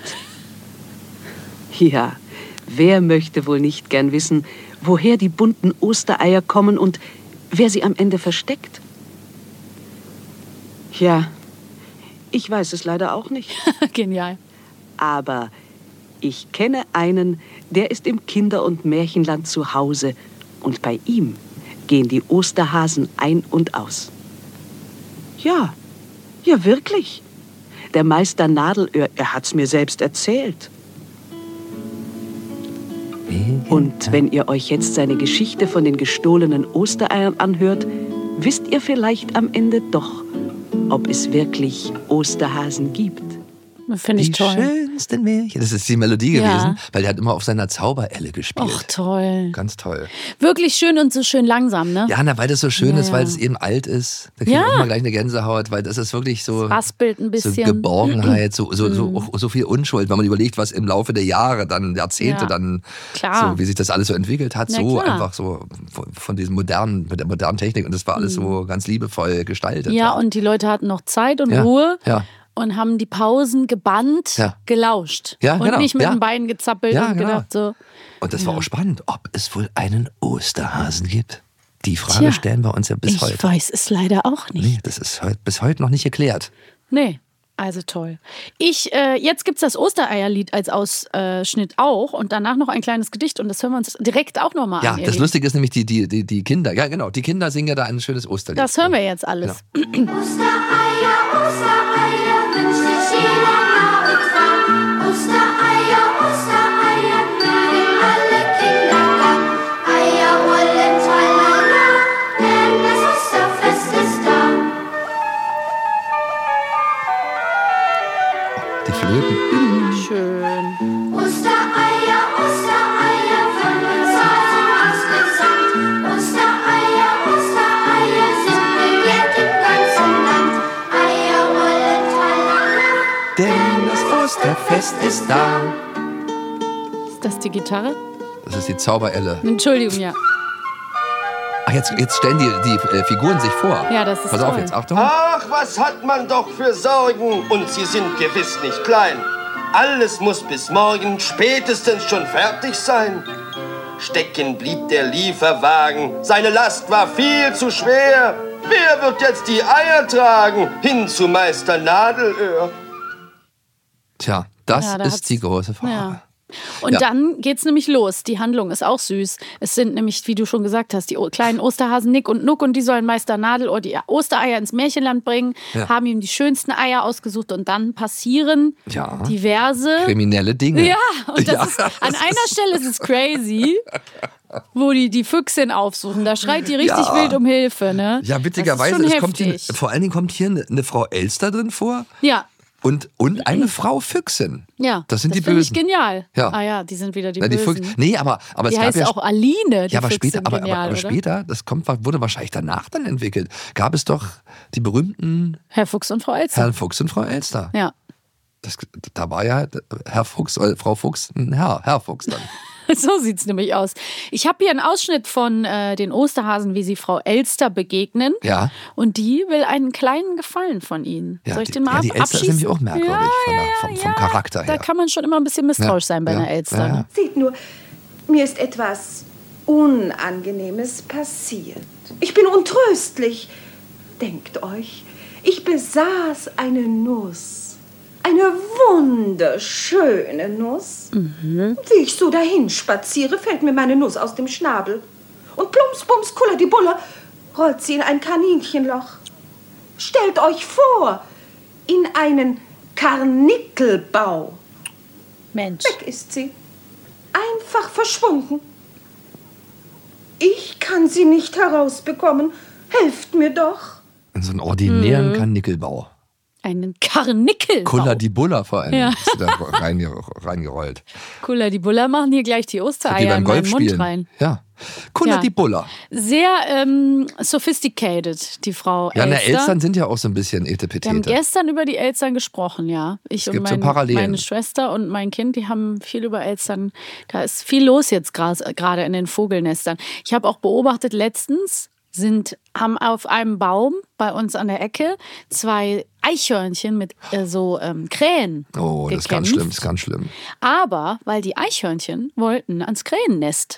Ja, wer möchte wohl nicht gern wissen, woher die bunten Ostereier kommen und wer sie am Ende versteckt? Ja, ich weiß es leider auch nicht. Genial. Aber ich kenne einen, der ist im Kinder- und Märchenland zu Hause. Und bei ihm gehen die Osterhasen ein und aus. Ja, ja wirklich. Der Meister Nadelöhr, er hat's mir selbst erzählt. Und wenn ihr euch jetzt seine Geschichte von den gestohlenen Ostereiern anhört, wisst ihr vielleicht am Ende doch, ob es wirklich Osterhasen gibt. Finde ich die toll. schönsten Märchen. Das ist die Melodie Ja. gewesen, weil der hat immer auf seiner Zauberelle gespielt. Ach, toll. Ganz toll. Wirklich schön und so schön langsam, ne? Ja, na, weil das so schön Ja, ist, weil ja. es eben alt ist. Da kriege ich Ja. auch mal gleich eine Gänsehaut, weil das ist wirklich so, Raspelt ein so bisschen. Geborgenheit, so, so, so, so viel Unschuld, wenn man überlegt, was im Laufe der Jahre, dann Jahrzehnte, Ja. dann Klar. so, wie sich das alles so entwickelt hat, Na so klar. einfach so von, von diesem modernen, mit der modernen Technik, und das war alles so ganz liebevoll gestaltet. Ja, und die Leute hatten noch Zeit und Ja, Ruhe ja. und haben die Pausen gebannt, Ja. gelauscht. Ja, und genau, nicht mit ja. den Beinen gezappelt Ja, und genau. gedacht so. Und das war auch spannend, ob es wohl einen Osterhasen gibt. Die Frage Tja, stellen wir uns ja bis ich heute. weiß es leider auch nicht. Nee, das ist heut, bis heute noch nicht geklärt. Nee. Also toll. Ich, äh, jetzt gibt es das Ostereierlied als Ausschnitt auch und danach noch ein kleines Gedicht und das hören wir uns direkt auch nochmal Ja, an. ihr das Lieben. Lustige ist nämlich, die, die, die, die Kinder, ja genau, die Kinder singen ja da ein schönes Osterlied. Das hören wir jetzt alles. Genau. Ostereier, Ostereier, wünscht sich jeder nah und fern. Ostereier, Ostereier, mögen alle Kinder gern. Eier wollen tralala, denn das Osterfest ist da. Die Flöten. Schön. Ostereier, Ostereier, von uns Hasen ausgesandt. Ostereier, Ostereier sind begehrt im ganzen Land. Eier wollen tralala. Denn das Osterfest ist da. Ist das die Gitarre? Das ist die Zauberelle. Entschuldigung, ja. Ach, jetzt, jetzt stellen die, die äh, Figuren sich vor. Ja, das ist Pass auf toll. jetzt, Achtung. Ach, was hat man doch für Sorgen? Und sie sind gewiss nicht klein. Alles muss bis morgen spätestens schon fertig sein. Stecken blieb der Lieferwagen. Seine Last war viel zu schwer. Wer wird jetzt die Eier tragen? Hin zu Meister Nadelöhr. Tja, das Ja, da hat's- ist die große Frage. Ja. Und Ja. dann geht's nämlich los. Die Handlung ist auch süß. Es sind nämlich, wie du schon gesagt hast, die o- kleinen Osterhasen Nick und Nuck und die sollen Meister Nadelohr die Ostereier ins Märchenland bringen, Ja. haben ihm die schönsten Eier ausgesucht und dann passieren Ja. diverse... Kriminelle Dinge. Ja, und das Ja. ist, an einer Stelle ist es crazy, wo die die Füchsin aufsuchen. Da schreit die richtig Ja. wild um Hilfe. Ne? Ja, Das witzigerweise, ist schon es kommt hier, heftig. vor allen Dingen kommt hier eine, eine Frau Elster drin vor Ja, und, und eine Frau Füchsin. ja. Das sind die finde ich Bösen. genial. Ja. Ah ja, die sind wieder die Na, die Bösen. Füchs- nee, aber, aber Die es gab heißt ja auch Aline, die Ja, aber Füchsin, später, aber, genial, aber, aber oder? später, das kommt, wurde wahrscheinlich danach dann entwickelt, gab es doch die berühmten Herr Fuchs und Frau Elster. Herrn Fuchs und Frau Elster. Ja. Das, da war ja Herr Fuchs, äh, Frau Fuchs, ein Herr, Herr Fuchs dann. So sieht's nämlich aus. Ich habe hier einen Ausschnitt von äh, den Osterhasen, wie sie Frau Elster begegnen. Ja. Und die will einen kleinen Gefallen von ihnen. Ja, Soll ich die- den mal ja, die ab- Elster ist abschießen? nämlich auch merkwürdig ja, von der- ja, vom- vom ja. Charakter her. Da kann man schon immer ein bisschen misstrauisch Ja, sein bei ja, einer Elster. ja, ja. Ne? Seht nur, mir ist etwas Unangenehmes passiert. Ich bin untröstlich. Denkt euch, ich besaß eine Nuss. Eine wunderschöne Nuss. Wie ich so dahin spaziere, fällt mir meine Nuss aus dem Schnabel. Und plumps, bums, kuller die Bulle, rollt sie in ein Kaninchenloch. Stellt euch vor, in einen Karnickelbau. Mensch. Weg ist sie. Einfach verschwunden. Ich kann sie nicht herausbekommen. Helft mir doch. In so einen ordinären Mhm. Karnickelbau. Einen Karnickel. Kulla die Buller vor allem Ja. ist da reinge reingerollt. Kulla die Buller machen hier gleich die Die Ostereier beim in Golf meinen Mund spielen. rein. Ja. Kulla Ja. die Buller. Sehr ähm, sophisticated, die Frau Ja, na, Elster. Elstern sind ja auch so ein bisschen Wir haben Etepetete. gestern über die Elstern gesprochen, ja. Ich und gibt so mein, Parallelen. meine Schwester und mein Kind, die haben viel über Elstern. Da ist viel los jetzt gerade in den Vogelnestern. Ich habe auch beobachtet, letztens sind, haben auf einem Baum bei uns an der Ecke zwei Eichhörnchen mit äh, so ähm, Krähen Oh, das ist ganz gekämpft. schlimm, das ist ganz schlimm. Aber weil die Eichhörnchen wollten ans Krähennest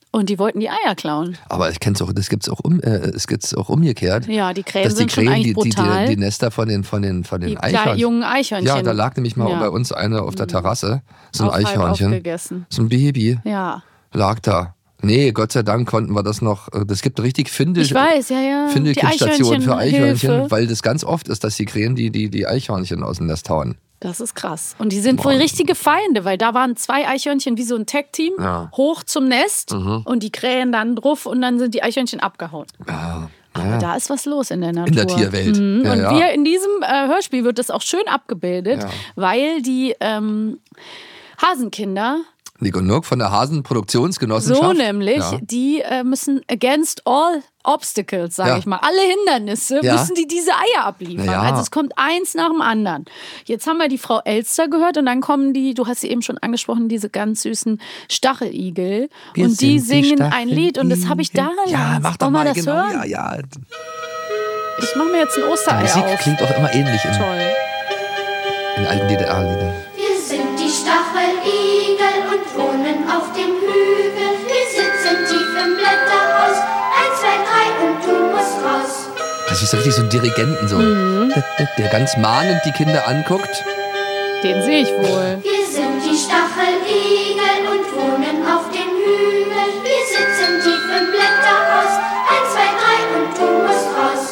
Und die wollten die Eier klauen. Aber ich kenn's auch, das gibt's auch um, äh, es gibt's auch umgekehrt. Ja, die Krähen dass die sind schon Krähen, eigentlich die, die, brutal. die, die Nester von den, von den, von den Die Eichhörnchen. kleinen, jungen Eichhörnchen. Ja, da lag nämlich mal Ja. bei uns eine auf der Terrasse, so ein Auch halb Eichhörnchen. aufgegessen. So ein Baby Ja. lag da. Nee, Gott sei Dank konnten wir das noch. Das gibt richtig Finde, Ich weiß, ja, ja. Findelkindstationen für Eichhörnchen, Eichhörnchenhilfe. weil das ganz oft ist, dass die Krähen die, die, die Eichhörnchen aus dem Nest hauen. Das ist krass. Und die sind wohl richtige Feinde, weil da waren zwei Eichhörnchen wie so ein Tag-Team Ja. hoch zum Nest Mhm. und die Krähen dann drauf und dann sind die Eichhörnchen abgehauen. Ja, Aber ja. da ist was los in der Natur. In der Tierwelt. Mhm. Ja, und ja. wir in diesem äh, Hörspiel wird das auch schön abgebildet, Ja. weil die ähm, Hasenkinder, Nick und Nurk von der Hasen Produktionsgenossenschaft. so nämlich, Ja. die äh, müssen against all obstacles, sage Ja. ich mal, alle Hindernisse, Ja. müssen die diese Eier abliefern. Ja. Also es kommt eins nach dem anderen. Jetzt haben wir die Frau Elster gehört und dann kommen die, du hast sie eben schon angesprochen, diese ganz süßen Stacheligel. Wir und die sind die singen ein Lied und das habe ich da Stacheligel. Ja, mach doch Wollen wir mal, das genau. hören? Ja, ja. Ich mache mir jetzt ein Die Osterei Musik auf. klingt auch immer ähnlich in, Toll. in alten D D R-Liedern. Wir sind die Stacheligel und wohnen auf dem Hügel. Wir sitzen tief im Blätterhaus. Eins, zwei, drei und du musst raus. Das ist so richtig so ein Dirigenten, so. Mhm. Der, der ganz mahnend die Kinder anguckt. Den sehe ich wohl. Wir sind die Stacheligel und wohnen auf dem Hügel. Wir sitzen tief im Blätterhaus. Eins, zwei, drei und du musst raus.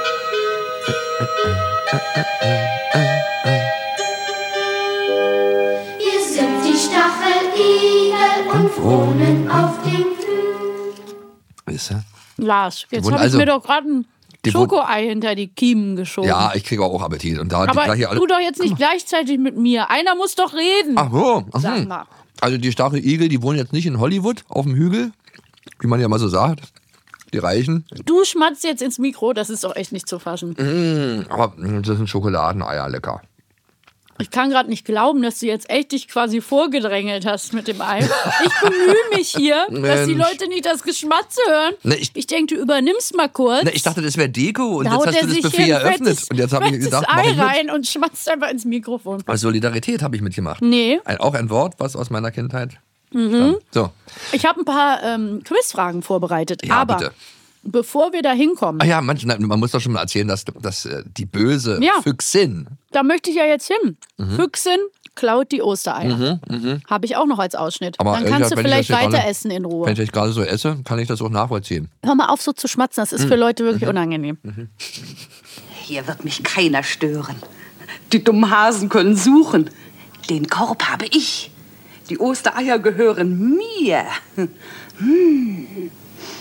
Wir sind die Stacheligel und wohnen auf dem Hügel. Weißt du? Lars, jetzt wurden habe ich also- mir doch gerade ein die wurden- Schokoei hinter die Kiemen geschoben. Ja, ich kriege auch Appetit. Und da die Aber gleiche alle. du doch jetzt nicht gleichzeitig mit mir. Einer muss doch reden. Ach so. Ach Sag so. mal. Also die Stacheligel, die wohnen jetzt nicht in Hollywood auf dem Hügel, wie man ja mal so sagt. Die Reichen. Du schmatzt jetzt ins Mikro, das ist doch echt nicht zu fassen. Mm, aber das sind Schokoladeneier, lecker. Ich kann gerade nicht glauben, dass du jetzt echt dich quasi vorgedrängelt hast mit dem Ei. Ich bemühe mich hier, dass die Mensch. Leute nicht das Geschmatze hören. Ne, ich- ich denke, du übernimmst mal kurz. Na, ich dachte, das wäre Deko und Da jetzt haut hast er du das sich Buffet hier ein eröffnet. fettes- Und jetzt habe ich fettes gedacht, mach Ei ich mit. rein und schmatzt einfach ins Mikrofon. Also Solidarität habe ich mitgemacht. Nee. Ein, auch ein Wort, was aus meiner Kindheit Mhm. stammt. So. Ich habe ein paar ähm, Quizfragen vorbereitet. Ja, aber bitte. bevor wir da hinkommen, Ah ja, manch, nein, man muss doch schon mal erzählen, dass, dass äh, die böse Ja. Füchsin. da möchte ich ja jetzt hin. Mhm. Füchsin klaut die Ostereier. Habe ich auch noch als Ausschnitt. Aber Dann ehrlich kannst du gesagt, wenn ich vielleicht das hier weiter gerade- essen in Wenn Ruhe. ich das gerade so esse, kann ich das auch nachvollziehen. Hör mal auf, so zu schmatzen. Das ist Mhm. für Leute wirklich unangenehm. Hier wird mich keiner stören. Die dummen Hasen können suchen. Den Korb habe ich. Die Ostereier gehören mir. Hm.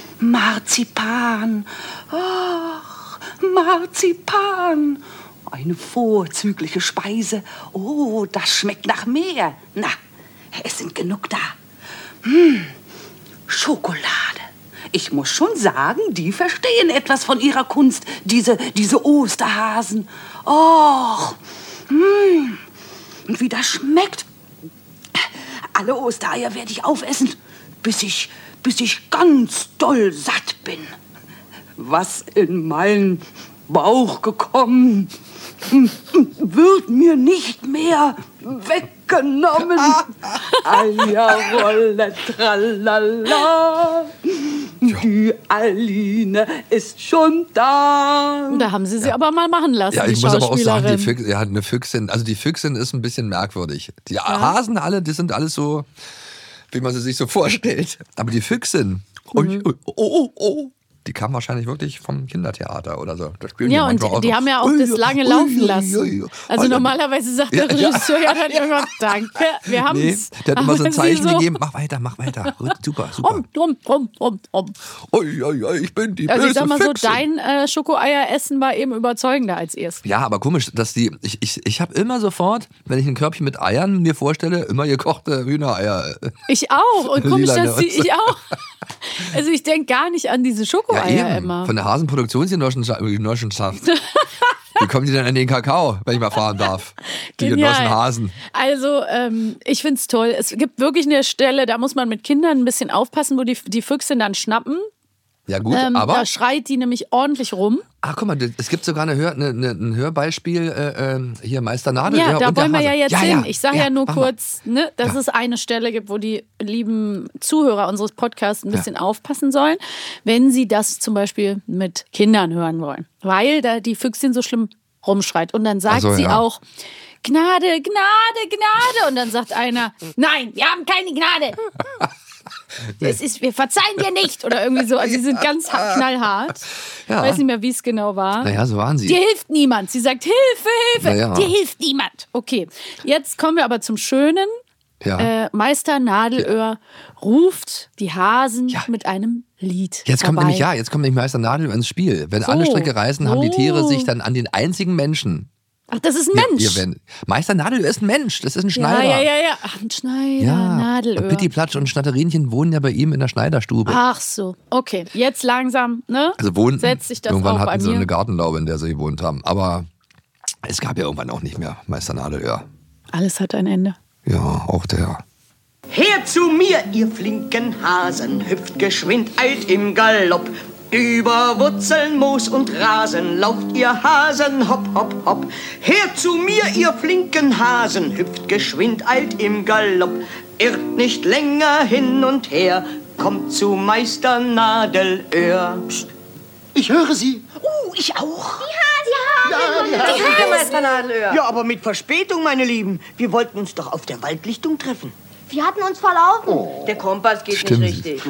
Marzipan. Ach, Marzipan. Eine vorzügliche Speise. Oh, das schmeckt nach mehr. Na, es sind genug da. Hm. Schokolade. Ich muss schon sagen, die verstehen etwas von ihrer Kunst, diese, diese Osterhasen. Och, hm. Und wie das schmeckt. Alle Ostereier werde ich aufessen, bis ich, bis ich ganz doll satt bin. Was in meinen Bauch gekommen, wird mir nicht mehr weggenommen. Eierrolle, tralala. Die Aline ist schon da. Da haben sie sie aber mal machen lassen, Ja, die ich muss aber auch sagen, die Schauspielerin. Füchsin, ja, eine Füchsin, also die Füchsin ist ein bisschen merkwürdig. Die Hasen alle, die sind alles so, wie man sie sich so vorstellt. Aber die Füchsin, Mhm. oh, oh, oh, oh, die kam wahrscheinlich wirklich vom Kindertheater oder so. Da spielen Ja, und manchmal auch die so, haben ja auch ui, das lange ui, laufen ui, lassen. ui, ui. Also Alter. normalerweise sagt Ja, der ja. Regisseur ja dann irgendwann, danke, wir haben Nee, es. der hat immer so ein Aber sie Zeichen so, gegeben, mach weiter, mach weiter. Super, super. Rum, rum, rum, rum, rum. Ui, ui, ui, ich bin die Also böse ich sag mal so, Füchsin. dein äh, Schokoeier-Essen war eben überzeugender als erst. Ja, aber komisch, dass die, ich, ich, ich habe immer sofort, wenn ich ein Körbchen mit Eiern mir vorstelle, immer gekochte Hühnereier. Ich auch. Und komisch, Lilane dass sie, und- ich auch. Also ich denke gar nicht an diese Ja, Schokoeier eben. immer. Von der Hasenproduktionsgenossenschaft. Wie kommen die denn an den Kakao, wenn ich mal fahren darf? Die Genial. Genossen Hasen. Also, ähm, ich find's toll. Es gibt wirklich eine Stelle, da muss man mit Kindern ein bisschen aufpassen, wo die, die Füchsin dann schnappen. Ja gut, Ähm, aber... da schreit die nämlich ordentlich rum. Ach, guck mal, es gibt sogar eine Hör, eine, eine, ein Hörbeispiel, äh, äh, hier Meister Nadel. Ja, da und der wollen wir Hase. ja jetzt ja, hin. Ja, Ich sage ja, ja, nur mach mal. kurz, ne, dass Ja. es eine Stelle gibt, wo die lieben Zuhörer unseres Podcasts ein bisschen aufpassen sollen, wenn sie das zum Beispiel mit Kindern hören wollen. Weil da die Füchsin so schlimm rumschreit. Und dann sagt Ach so, sie ja. auch, Gnade, Gnade, Gnade. Und dann sagt einer, nein, wir haben keine Gnade. Es ist, wir verzeihen dir nicht. Oder irgendwie so. Also sie sind ganz ha- knallhart. Ich Ja. weiß nicht mehr, wie es genau war. Naja, so waren sie. Dir hilft niemand. Sie sagt, Hilfe, Hilfe. Naja. Dir hilft niemand. Okay, jetzt kommen wir aber zum Schönen. Ja. Äh, Meister Nadelöhr ruft die Hasen mit einem Lied Jetzt kommt herbei. nämlich, ja, jetzt kommt nämlich Meister Nadel ins Spiel. Wenn So. alle Stricke reißen, haben die Tiere So. sich dann an den einzigen Menschen. Ach, das ist ein Mensch. Ihr, ihr, wenn, Meister Nadel ist ein Mensch, das ist ein ja, Schneider. ja, ja, ja. Ach, ein Schneider, Ja, Nadelöhr. und Pitti Platsch und Schnatterinchen wohnen ja bei ihm in der Schneiderstube. Ach so, okay. Jetzt langsam, ne? Also wohnen, Setzt sich das irgendwann auch bei hatten sie mir. eine Gartenlaube, in der sie gewohnt haben. Aber es gab ja irgendwann auch nicht mehr Meister Nadelöhr. Alles hat ein Ende. Ja, auch der. Her zu mir, ihr flinken Hasen, hüpft geschwind, eilt im Galopp. Über Wurzeln, Moos und Rasen lauft ihr Hasen, hopp, hopp, hopp. Her zu mir, ihr flinken Hasen, hüpft geschwind, eilt im Galopp. Irrt nicht länger hin und her, kommt zu Meister Nadelöhr. Psst. Ich höre sie. Oh, ich auch. Der Meister Nadelöhr. Ja, aber mit Verspätung, meine Lieben. Wir wollten uns doch auf der Waldlichtung treffen. Wir hatten uns verlaufen. Der Kompass geht Stimmt. nicht richtig.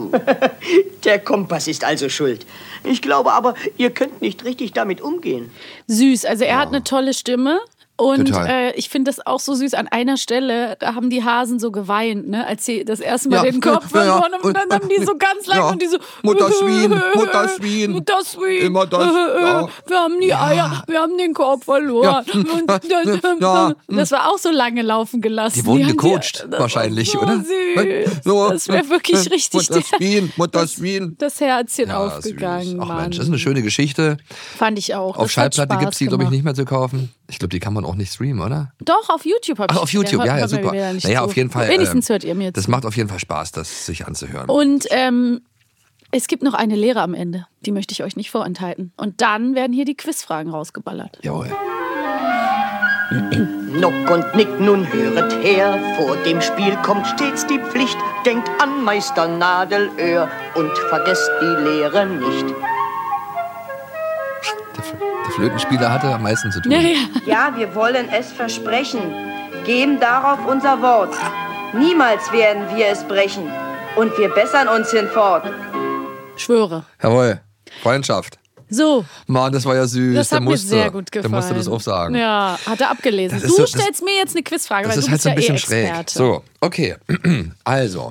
Der Kompass ist also schuld. Ich glaube aber, ihr könnt nicht richtig damit umgehen. Süß, also er hat eine tolle Stimme. Und Total. äh, ich finde das auch so süß. An einer Stelle, da haben die Hasen so geweint, ne? Als sie das erste Mal Ja, den Kopf ja, ja. verloren haben. Und dann haben die so ganz lang Ja. und die so... Mutterschwein, Mutterschwein. Mutterschwein. Immer das, ja. Wir haben die Eier, wir haben den Kopf verloren. Ja. Und das, Ja. das war auch so lange laufen gelassen. Die wurden haben gecoacht, das wahrscheinlich, war so oder? Süß. So. Das wäre wirklich richtig Mutterschwein, Mutterschwein. das Herzchen Ja, aufgegangen, süß. Ach Mann. Mensch, das ist eine schöne Geschichte. Fand ich auch. Auf Das hat Schallplatte Spaß gibt es die, glaube ich, gemacht. nicht mehr zu kaufen. Ich glaube, die kann man auch nicht streamen, oder? Doch, auf YouTube habe ich Ach, auf YouTube, hört- ja, ja, hört man super. wieder nicht Naja, zu. auf jeden Fall. Wenigstens ähm, hört ihr mir Das zu. macht auf jeden Fall Spaß, das sich anzuhören. Und ähm, es gibt noch eine Lehre am Ende. Die möchte ich euch nicht vorenthalten. Und dann werden hier die Quizfragen rausgeballert. Jawohl. Nock und Nick, nun höret her, vor dem Spiel kommt stets die Pflicht. Denkt an Meister Nadelöhr und vergesst die Lehre nicht. Der, F- der Flötenspieler hatte am meisten zu tun. Ja, ja. Ja, wir wollen es versprechen. Geben darauf unser Wort. Niemals werden wir es brechen. Und wir bessern uns hinfort. Schwöre. Jawohl. Freundschaft. So, Mann, das war ja süß. das der hat mir musste, sehr gut gefallen. Der musste das auch sagen. Ja, hat er abgelesen. Das ist Du so- das- stellst mir jetzt eine Quizfrage, Das weil ist du halt bist so ein ja bisschen eh schräg. Experte. So, okay. Also,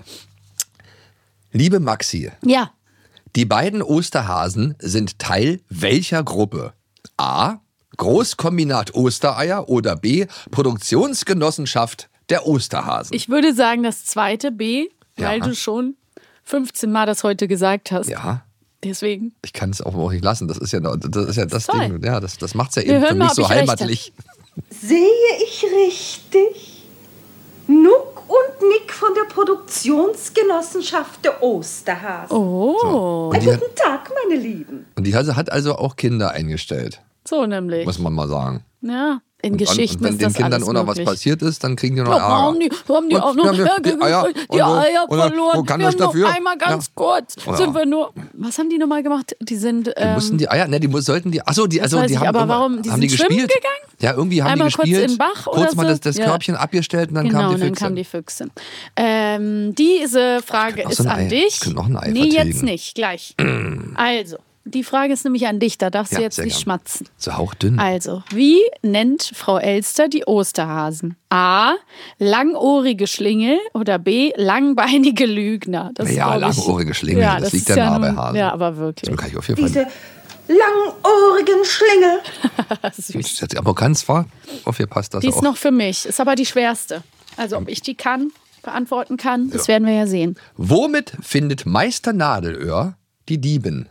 liebe Maxi, Ja, die beiden Osterhasen sind Teil welcher Gruppe? A. Großkombinat Ostereier oder B. Produktionsgenossenschaft der Osterhasen. ich würde sagen das zweite B, weil Ja. du schon fünfzehn Mal das heute gesagt hast. Ja, Deswegen. ich kann es auch auch nicht lassen. Das ist ja noch- das, ist ja das Toll. Ding. Ja, das, das macht es ja Wir eben für hören mich mal, ob so ich recht heimatlich. Sehe ich richtig? Nuck und Nick von der Produktionsgenossenschaft der Osterhasen. Oh, Und die, hat, Guten Tag, meine Lieben. und die Hase hat also auch Kinder eingestellt, so nämlich. muss man mal sagen. Ja, in Und, Geschichten und wenn ist den das Kindern alles auch noch was möglich. passiert ist, dann kriegen die noch Ja, Ärger. haben die, haben die Und auch noch wir haben ja, die Eier, die und wo- Eier oder verloren. wo kann wir das haben noch dafür? einmal ganz Ja. kurz. Ja. Sind wir nur. Was haben die nochmal gemacht? Die sind. Die Ähm, mussten die Eier, ne, die muss, sollten die, achso, die, Das also weiß die ich, haben, aber irgendwann- warum? Die haben sind die schwimmen gespielt. gegangen? Ja, irgendwie haben Einmal die kurz gespielt. in den Bach kurz oder mal so? das, das Ja. Körbchen abgestellt und dann genau, kam die und dann Füchse. kam die Füchsin. Ähm, diese Frage auch ist so ein an Ei- dich. ich könnte noch ein Ei nee, vertilgen. jetzt nicht. Gleich. Also, die Frage ist nämlich an dich. Da darfst Ja, du jetzt sehr nicht gern. schmatzen. So hauchdünn. Also, wie nennt Frau Elster die Osterhasen? A. Langohrige Schlingel oder B. Langbeinige Lügner? Das ist, Ja, glaub ich- langohrige Schlingel, Ja, das das liegt ist ja nah nun- bei Hasen. Ja, aber wirklich. So kann ich auf jeden Fall. Diese langohrigen Schlingel. Süß. Jetzt aber ganz war aufgepasst, dass Die er ist auch. noch für mich. Ist aber die schwerste. Also, ob ich die kann, beantworten kann, das werden wir ja sehen. Womit findet Meister Nadelöhr die Dieben?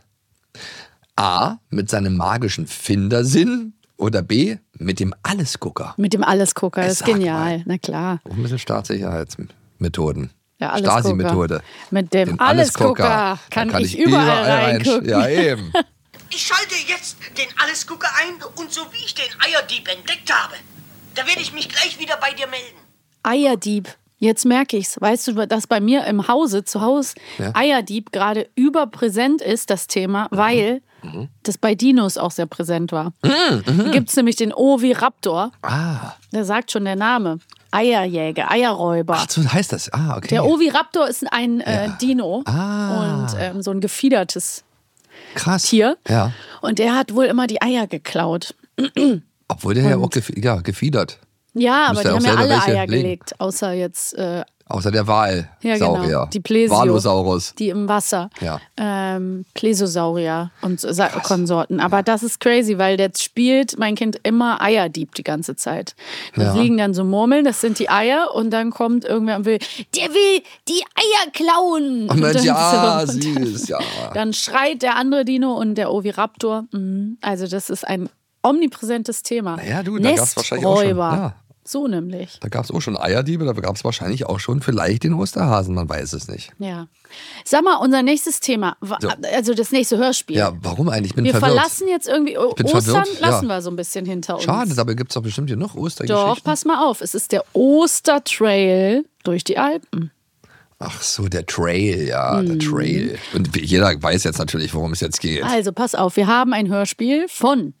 A. Mit seinem magischen Findersinn oder B. Mit dem Allesgucker? Mit dem Allesgucker, das ist Sag genial. mal. Na klar. Auch ein bisschen Staatssicherheitsmethoden. Der Allesgucker. Stasi-Methode. Mit dem Den Allesgucker Allesgucker. kann, Da kann ich ich überall, überall rein- reingucken. Ja, eben. Ich schalte jetzt den Allesgucker ein und so wie ich den Eierdieb entdeckt habe, da werde ich mich gleich wieder bei dir melden. Eierdieb. Jetzt merke ich's. Weißt du, dass bei mir im Hause, zu Hause, Ja. Eierdieb gerade überpräsent ist, das Thema, weil Mhm. das bei Dinos auch sehr präsent war. Da gibt es nämlich den Oviraptor. Ah, Der sagt schon der Name. Eierjäger, Eierräuber. ach, so heißt das. Ah, okay. Der Oviraptor ist ein äh, Dino Ah. und ähm, so ein gefiedertes Krass. Tier. Ja. Und der hat wohl immer die Eier geklaut. Obwohl der ja auch gefi ja, gefiedert. Ja, aber Müsste die auch haben ja selber alle welche Eier legen. gelegt, außer jetzt äh, Außer der Wal. ja, Saurier. genau, die Plesio, Walosaurus. die im Wasser, Ja. ähm, Plesiosaurier und Sa Konsorten. Aber das ist crazy, weil jetzt spielt mein Kind immer Eierdieb die ganze Zeit. Da Ja. liegen dann so Murmeln, das sind die Eier und dann kommt irgendwer und will, der will die Eier klauen. Oh Mensch, dann ja, so, und dann, süß, ja. Dann schreit der andere Dino und der Oviraptor. Mhm. Also das ist ein omnipräsentes Thema. Naja, du, da gab's wahrscheinlich auch schon, Nesträuber. ja. So nämlich. Da gab es auch schon Eierdiebe, da gab es wahrscheinlich auch schon vielleicht den Osterhasen, man weiß es nicht. Ja. Sag mal, unser nächstes Thema, wa- So. also das nächste Hörspiel. Ja, warum eigentlich? Ich bin wir verwirrt. verlassen jetzt irgendwie, o- bin Ostern verwirrt, ja. lassen wir so ein bisschen hinter uns. Schade, dabei gibt es doch bestimmt hier noch Ostergeschichten. Doch, pass mal auf, es ist der Ostertrail durch die Alpen. Ach so, der Trail, ja, Mhm. der Trail. Und jeder weiß jetzt natürlich, worum es jetzt geht. Also pass auf, wir haben ein Hörspiel von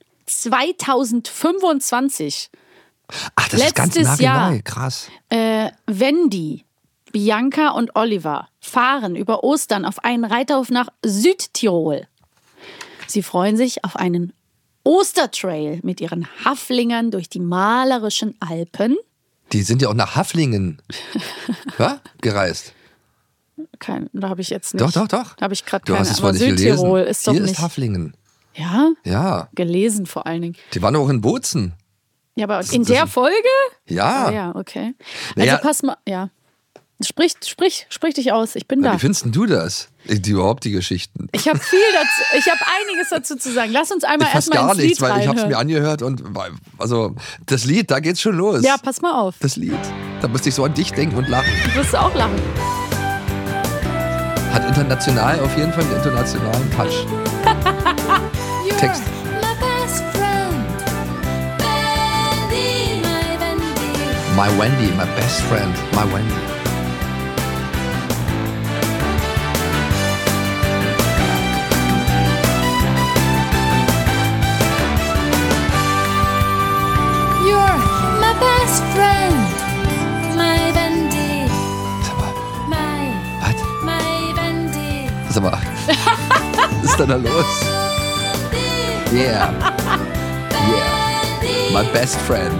zweitausendfünfundzwanzig. Ach, das ist ganz letztes nagelneu, Jahr. krass. Äh, Wendy, Bianca und Oliver fahren über Ostern auf einen Reiterhof nach Südtirol. Sie freuen sich auf einen Ostertrail mit ihren Haflingern durch die malerischen Alpen. Die sind ja auch nach Haflingen ja, gereist. Kein, da habe ich jetzt nicht. Doch, doch, doch. Da habe ich gerade Du keine. hast es Aber wohl nicht Südtirol gelesen. ist doch Hier nicht. ist Haflingen. Ja? Ja, Gelesen vor allen Dingen. die waren auch in Bozen. Ja, aber Das- in das der sind- Folge? Ja. Ah, ja, okay. Also Naja. pass mal, ja. Sprich, sprich, sprich dich aus. Ich bin Na, da. wie findest denn du das? Die, überhaupt die Geschichten? Ich habe viel dazu, ich habe einiges dazu zu sagen. Lass uns einmal Ich fast erstmal gar ins nichts, Lied weil ich habe es mir reinhören. angehört und also das Lied, da geht's schon los. Ja, pass mal auf. Das Lied. Da musste ich so an dich denken und lachen. Du wirst auch lachen. Hat international auf jeden Fall einen internationalen Touch. Text. My best friend, Wendy, my Wendy. My Wendy, my best friend, my Wendy. You're my best friend, my Wendy, Sag mal, my, was? my Wendy. Sag mal, was ist denn da los? Yeah. Yeah. My best friend.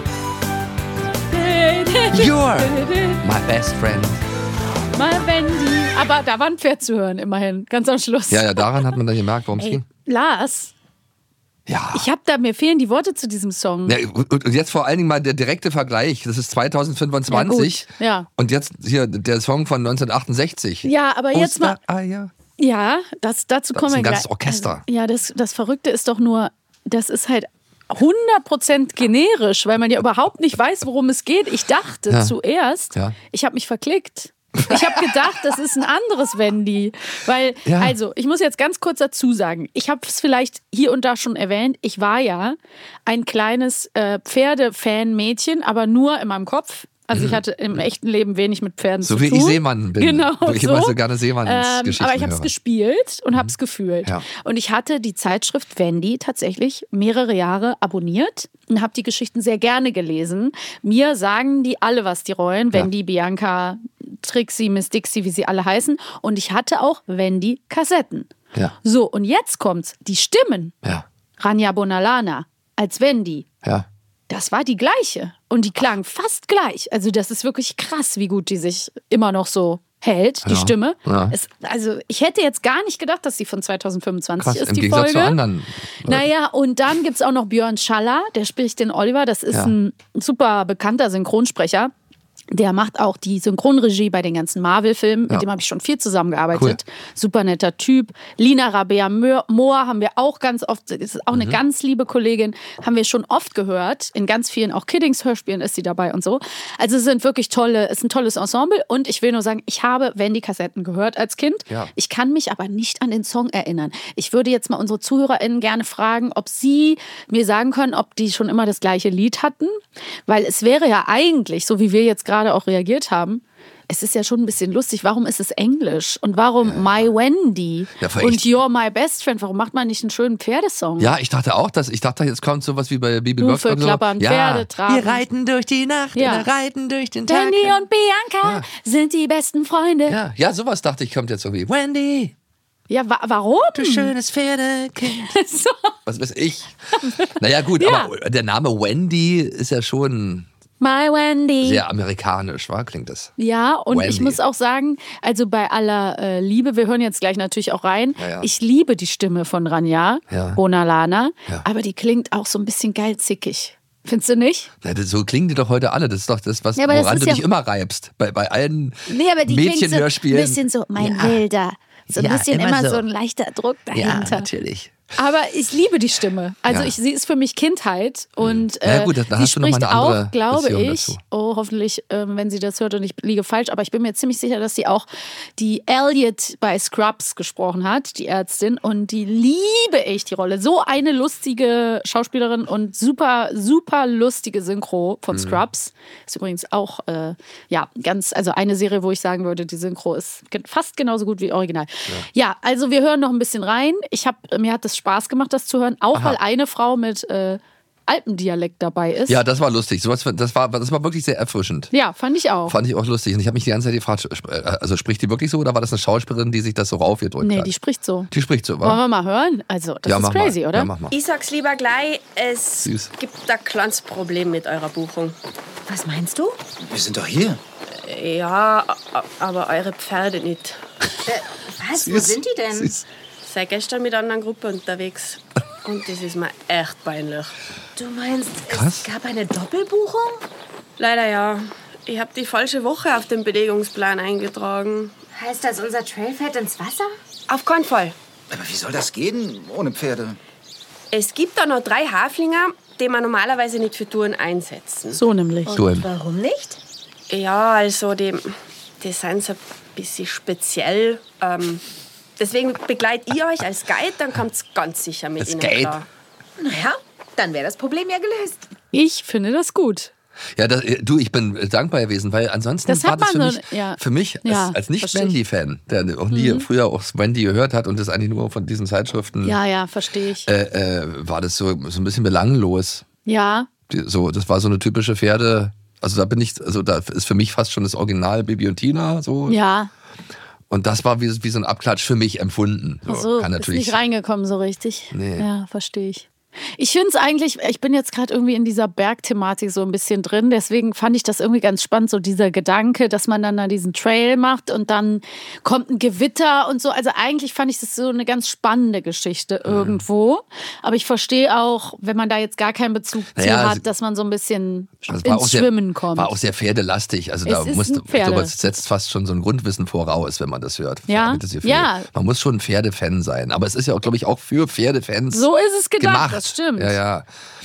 You're my best friend. Mal Wendy. Aber da war ein Pferd zu hören, immerhin. Ganz am Schluss. Ja, ja, daran hat man dann gemerkt, worum es Ey, ging. Lars, Ja. ich habe da, mir fehlen die Worte zu diesem Song. Ja, und und jetzt vor allen Dingen mal der direkte Vergleich. Das ist zweitausendfünfundzwanzig. Ja, gut. Ja. Und jetzt hier der Song von neunzehnhundertachtundsechzig. Ja, aber jetzt mal. Ostereier. Ja, das, dazu Das kommen ist wir ein gleich. ganzes Orchester. Also, ja, das, das Verrückte ist doch nur, das ist halt hundert Prozent generisch, weil man ja überhaupt nicht weiß, worum es geht. Ich dachte Ja. zuerst, Ja. ich habe mich verklickt. Ich habe gedacht, das ist ein anderes Wendy. Weil, Ja. also, ich muss jetzt ganz kurz dazu sagen, ich habe es vielleicht hier und da schon erwähnt, ich war ja ein kleines äh, Pferdefan-Mädchen, aber nur in meinem Kopf. Also ich hatte im echten Leben wenig mit Pferden So zu wie tun. ich Seemann bin. Genau, Wo ich so. immer so gerne Seemannsgeschichten ähm, Aber ich habe es höre. gespielt und habe es gefühlt. Ja. Und ich hatte die Zeitschrift Wendy tatsächlich mehrere Jahre abonniert und habe die Geschichten sehr gerne gelesen. Mir sagen die alle, was die rollen. Ja. Wendy, Bianca, Trixie, Miss Dixie, wie sie alle heißen. Und ich hatte auch Wendy-Kassetten. Ja. So, und jetzt kommt's. Die Stimmen. Ja. Rania Bonalana als Wendy. Ja. Das war die gleiche. Und die klang fast gleich. Also das ist wirklich krass, wie gut die sich immer noch so hält, die Ja. Stimme. Ja. Es, also ich hätte jetzt gar nicht gedacht, dass die von zweitausendfünfundzwanzig Krass, ist, im die Gegensatz Folge. zu anderen. Naja, und dann gibt es auch noch Björn Schaller, der spricht den Oliver. Das ist Ja. ein super bekannter Synchronsprecher. Der macht auch die Synchronregie bei den ganzen Marvel-Filmen. Ja. Mit dem habe ich schon viel zusammengearbeitet. Cool. Super netter Typ. Lina Rabea-Mohr haben wir auch ganz oft, das ist auch eine Mhm. ganz liebe Kollegin, haben wir schon oft gehört. In ganz vielen, auch Kiddings-Hörspielen ist sie dabei und so. Also es sind wirklich tolle, es ist ein tolles Ensemble. Und ich will nur sagen, ich habe Wendy-Kassetten gehört als Kind. Ja. Ich kann mich aber nicht an den Song erinnern. Ich würde jetzt mal unsere ZuhörerInnen gerne fragen, ob sie mir sagen können, ob die schon immer das gleiche Lied hatten. Weil es wäre ja eigentlich, so wie wir jetzt gerade auch reagiert haben, es ist ja schon ein bisschen lustig. Warum ist es Englisch? Und warum Ja. My Wendy? Ja, vor und echt- You're My Best Friend? Warum macht man nicht einen schönen Pferdesong? Ja, ich dachte auch, dass ich dachte, jetzt kommt sowas wie bei Bibi Hufe Blocksberg. klappern, ja. Pferde tragen. Wir reiten durch die Nacht, Ja. wir reiten durch den Tag. Danny und Bianca Ja. sind die besten Freunde. Ja, ja, sowas dachte ich, kommt jetzt irgendwie. Wendy, Ja, wa warum? du schönes Pferdekind. so. Was weiß ich? Naja, gut, Ja. aber der Name Wendy ist ja schon My Wendy. sehr amerikanisch, wa? Klingt das? Ja, und Wendy. ich muss auch sagen, also bei aller äh, Liebe, wir hören jetzt gleich natürlich auch rein, Ja, ja. ich liebe die Stimme von Rania Ja. Bonalana, Ja. aber die klingt auch so ein bisschen geilzickig. Findest du nicht? Na, das, so klingen die doch heute alle. Das ist doch das, was, Ja, aber das woran ist du ja- dich immer reibst. Bei, bei allen Nee, aber die klingt so ein Mädchenhörspielen. bisschen so, mein Ja. Wilder. So ein Ja, bisschen immer immer so. so. ein leichter Druck Ja, dahinter. natürlich. Aber ich liebe die Stimme. Also Ja. ich, sie ist für mich Kindheit und Na ja, äh, gut, da sie hast du noch mal spricht eine andere auch, glaube Beziehung ich, dazu. oh hoffentlich, ähm, wenn sie das hört und ich liege falsch, aber ich bin mir ziemlich sicher, dass sie auch die Elliot bei Scrubs gesprochen hat, die Ärztin, und die liebe ich, die Rolle. So eine lustige Schauspielerin und super, super lustige Synchro von Mhm. Scrubs. Ist übrigens auch, äh, ja, ganz, also eine Serie, wo ich sagen würde, die Synchro ist ge- fast genauso gut wie Original. Ja, ja, also wir hören noch ein bisschen rein. Ich hab, mir hat es Spaß gemacht, das zu hören, auch Aha. weil eine Frau mit äh, Alpendialekt dabei ist. Ja, das war lustig. Sowas, das, war, das war wirklich sehr erfrischend. Ja, fand ich auch. Fand ich auch lustig. Und ich habe mich die ganze Zeit gefragt, sp- äh, also spricht die wirklich so oder war das eine Schauspielerin, die sich das so raufgedrückt Nee, hat? die spricht so. Die spricht so, Wollen wa? wir mal hören? Also, das Ja, ist mach crazy, mal. oder? Ja, mach mal. Ich sag's lieber gleich, es Süß. gibt ein kleines Problem mit eurer Buchung. Was meinst du? Wir sind doch hier. Ja, a- aber eure Pferde nicht. Was? Wo sind die denn? Süß. Seit gestern mit einer anderen Gruppe unterwegs. Und das ist mir echt peinlich. Du meinst, Krass. es gab eine Doppelbuchung? Leider ja. Ich habe die falsche Woche auf den Belegungsplan eingetragen. Heißt das, unser Trail fällt ins Wasser? Auf keinen Fall. Aber wie soll das gehen ohne Pferde? Es gibt da noch drei Haflinger, die man normalerweise nicht für Touren einsetzen. So nämlich. Du im- Warum nicht? Ja, also die, die sind so ein bisschen speziell. Ähm, deswegen begleite ich euch als Guide, dann kommt es ganz sicher mit Als ihnen Guide? klar. Naja, dann wäre das Problem ja gelöst. Ich finde das gut. Ja, das, äh, du, ich bin äh, dankbar gewesen, weil ansonsten Das war hat das für man mich, so- ja. für mich Ja, als, als verstehe ich. Nicht-Wendy-Fan, der auch nie Mhm. früher auch Wendy gehört hat und das eigentlich nur von diesen Zeitschriften, Ja, ja, verstehe ich. äh, äh, war das so, so ein bisschen belanglos. Ja, Die, so, das war so eine typische Pferde. Also da bin ich, also da ist für mich fast schon das Original Bibi und Tina so. ja. Und das war wie, wie so ein Abklatsch für mich empfunden. So, Also kann ist natürlich. nicht reingekommen so richtig. Nee. Ja, verstehe ich. Ich finde es eigentlich, ich bin jetzt gerade irgendwie in dieser Bergthematik so ein bisschen drin, deswegen fand ich das irgendwie ganz spannend, so dieser Gedanke, dass man dann da diesen Trail macht und dann kommt ein Gewitter und so. Also eigentlich fand ich das so eine ganz spannende Geschichte irgendwo. Aber ich verstehe auch, wenn man da jetzt gar keinen Bezug Naja, zu also- hat, dass man so ein bisschen Das war auch ins sehr, Schwimmen kommt. War auch sehr pferdelastig. Also Es da ist musste, ein Pferde. ich glaube, es setzt fast schon so ein Grundwissen voraus, wenn man das hört. Ja, Damit das hier ja. viel- Man muss schon ein Pferdefan sein. Aber es ist ja auch, glaube ich, auch für Pferdefans So ist es gedacht, gemacht. das stimmt. Ja, ja.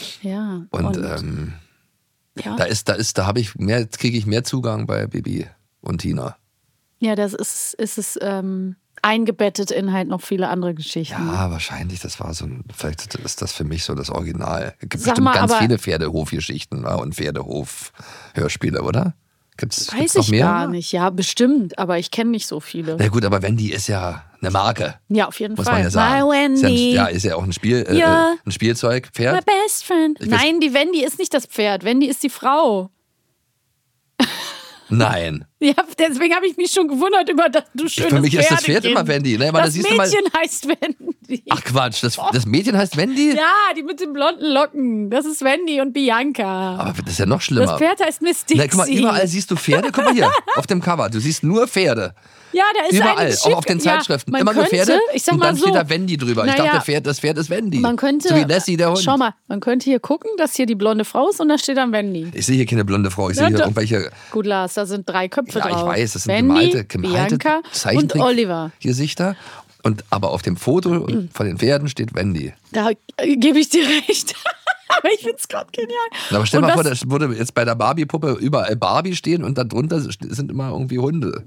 Ja. Und, ähm, ja. da ist, da ist, da habe ich mehr, kriege ich mehr Zugang bei Bibi und Tina. Ja, das ist, ist es ähm, eingebettet in halt noch viele andere Geschichten. Ja, wahrscheinlich, das war so ein, vielleicht ist das für mich so das Original. Es gibt Sag bestimmt mal, ganz aber- viele Pferdehofgeschichten ja, und Pferdehof-Hörspiele, oder? Gibt's, Weiß gibt's noch ich mehr? gar nicht. Ja, bestimmt, aber ich kenne nicht so viele. Na gut, aber Wendy ist ja eine Marke. Ja, auf jeden Muss Fall. man ja sagen. My Ist ja, ein, Wendy. ja, ist ja auch ein Spiel, äh, Ja. äh, ein Spielzeug, My Pferd. best friend. Ich weiß- Nein, die Wendy ist nicht das Pferd. Wendy ist die Frau. Nein. Ja, deswegen habe ich mich schon gewundert über das du schönes Für mich ist das Pferd Pferdekind. immer Wendy. Ne? Weil Das siehst du mal, Mädchen heißt Wendy. ach Quatsch, das, das Mädchen heißt Wendy? Ja, die mit den blonden Locken. Das ist Wendy und Bianca. Aber das ist ja noch schlimmer. Das Pferd heißt Miss Dixie. Na, guck mal, überall siehst du Pferde. Guck mal hier, auf dem Cover. Du siehst nur Pferde. Ja, da ist Überall, ein auch Schiff. auf den Ja, Zeitschriften. man Immer nur könnte, Pferde ich sag und mal dann so, steht da Wendy drüber. Ich naja, dachte, Pferd, das Pferd ist Wendy. Man könnte, so wie Lassie, der Hund. Schau mal, man könnte hier gucken, dass hier die blonde Frau ist und da steht dann Wendy. Ich sehe hier keine blonde Frau, ich Ja, sehe hier doch. irgendwelche... Gut, Lars, da sind drei Köpfe Ja, ich drauf. weiß, das sind Wendy, gemalte, gemalte Bianca und Zeichentrick- Oliver. Gesichter. Und, aber auf dem Foto von den Pferden steht Wendy. Da äh, gebe ich dir recht. Aber ich finde es gerade genial. Aber stell Und mal vor, was- das würde jetzt bei der Barbie-Puppe überall Barbie stehen und darunter sind immer irgendwie Hunde.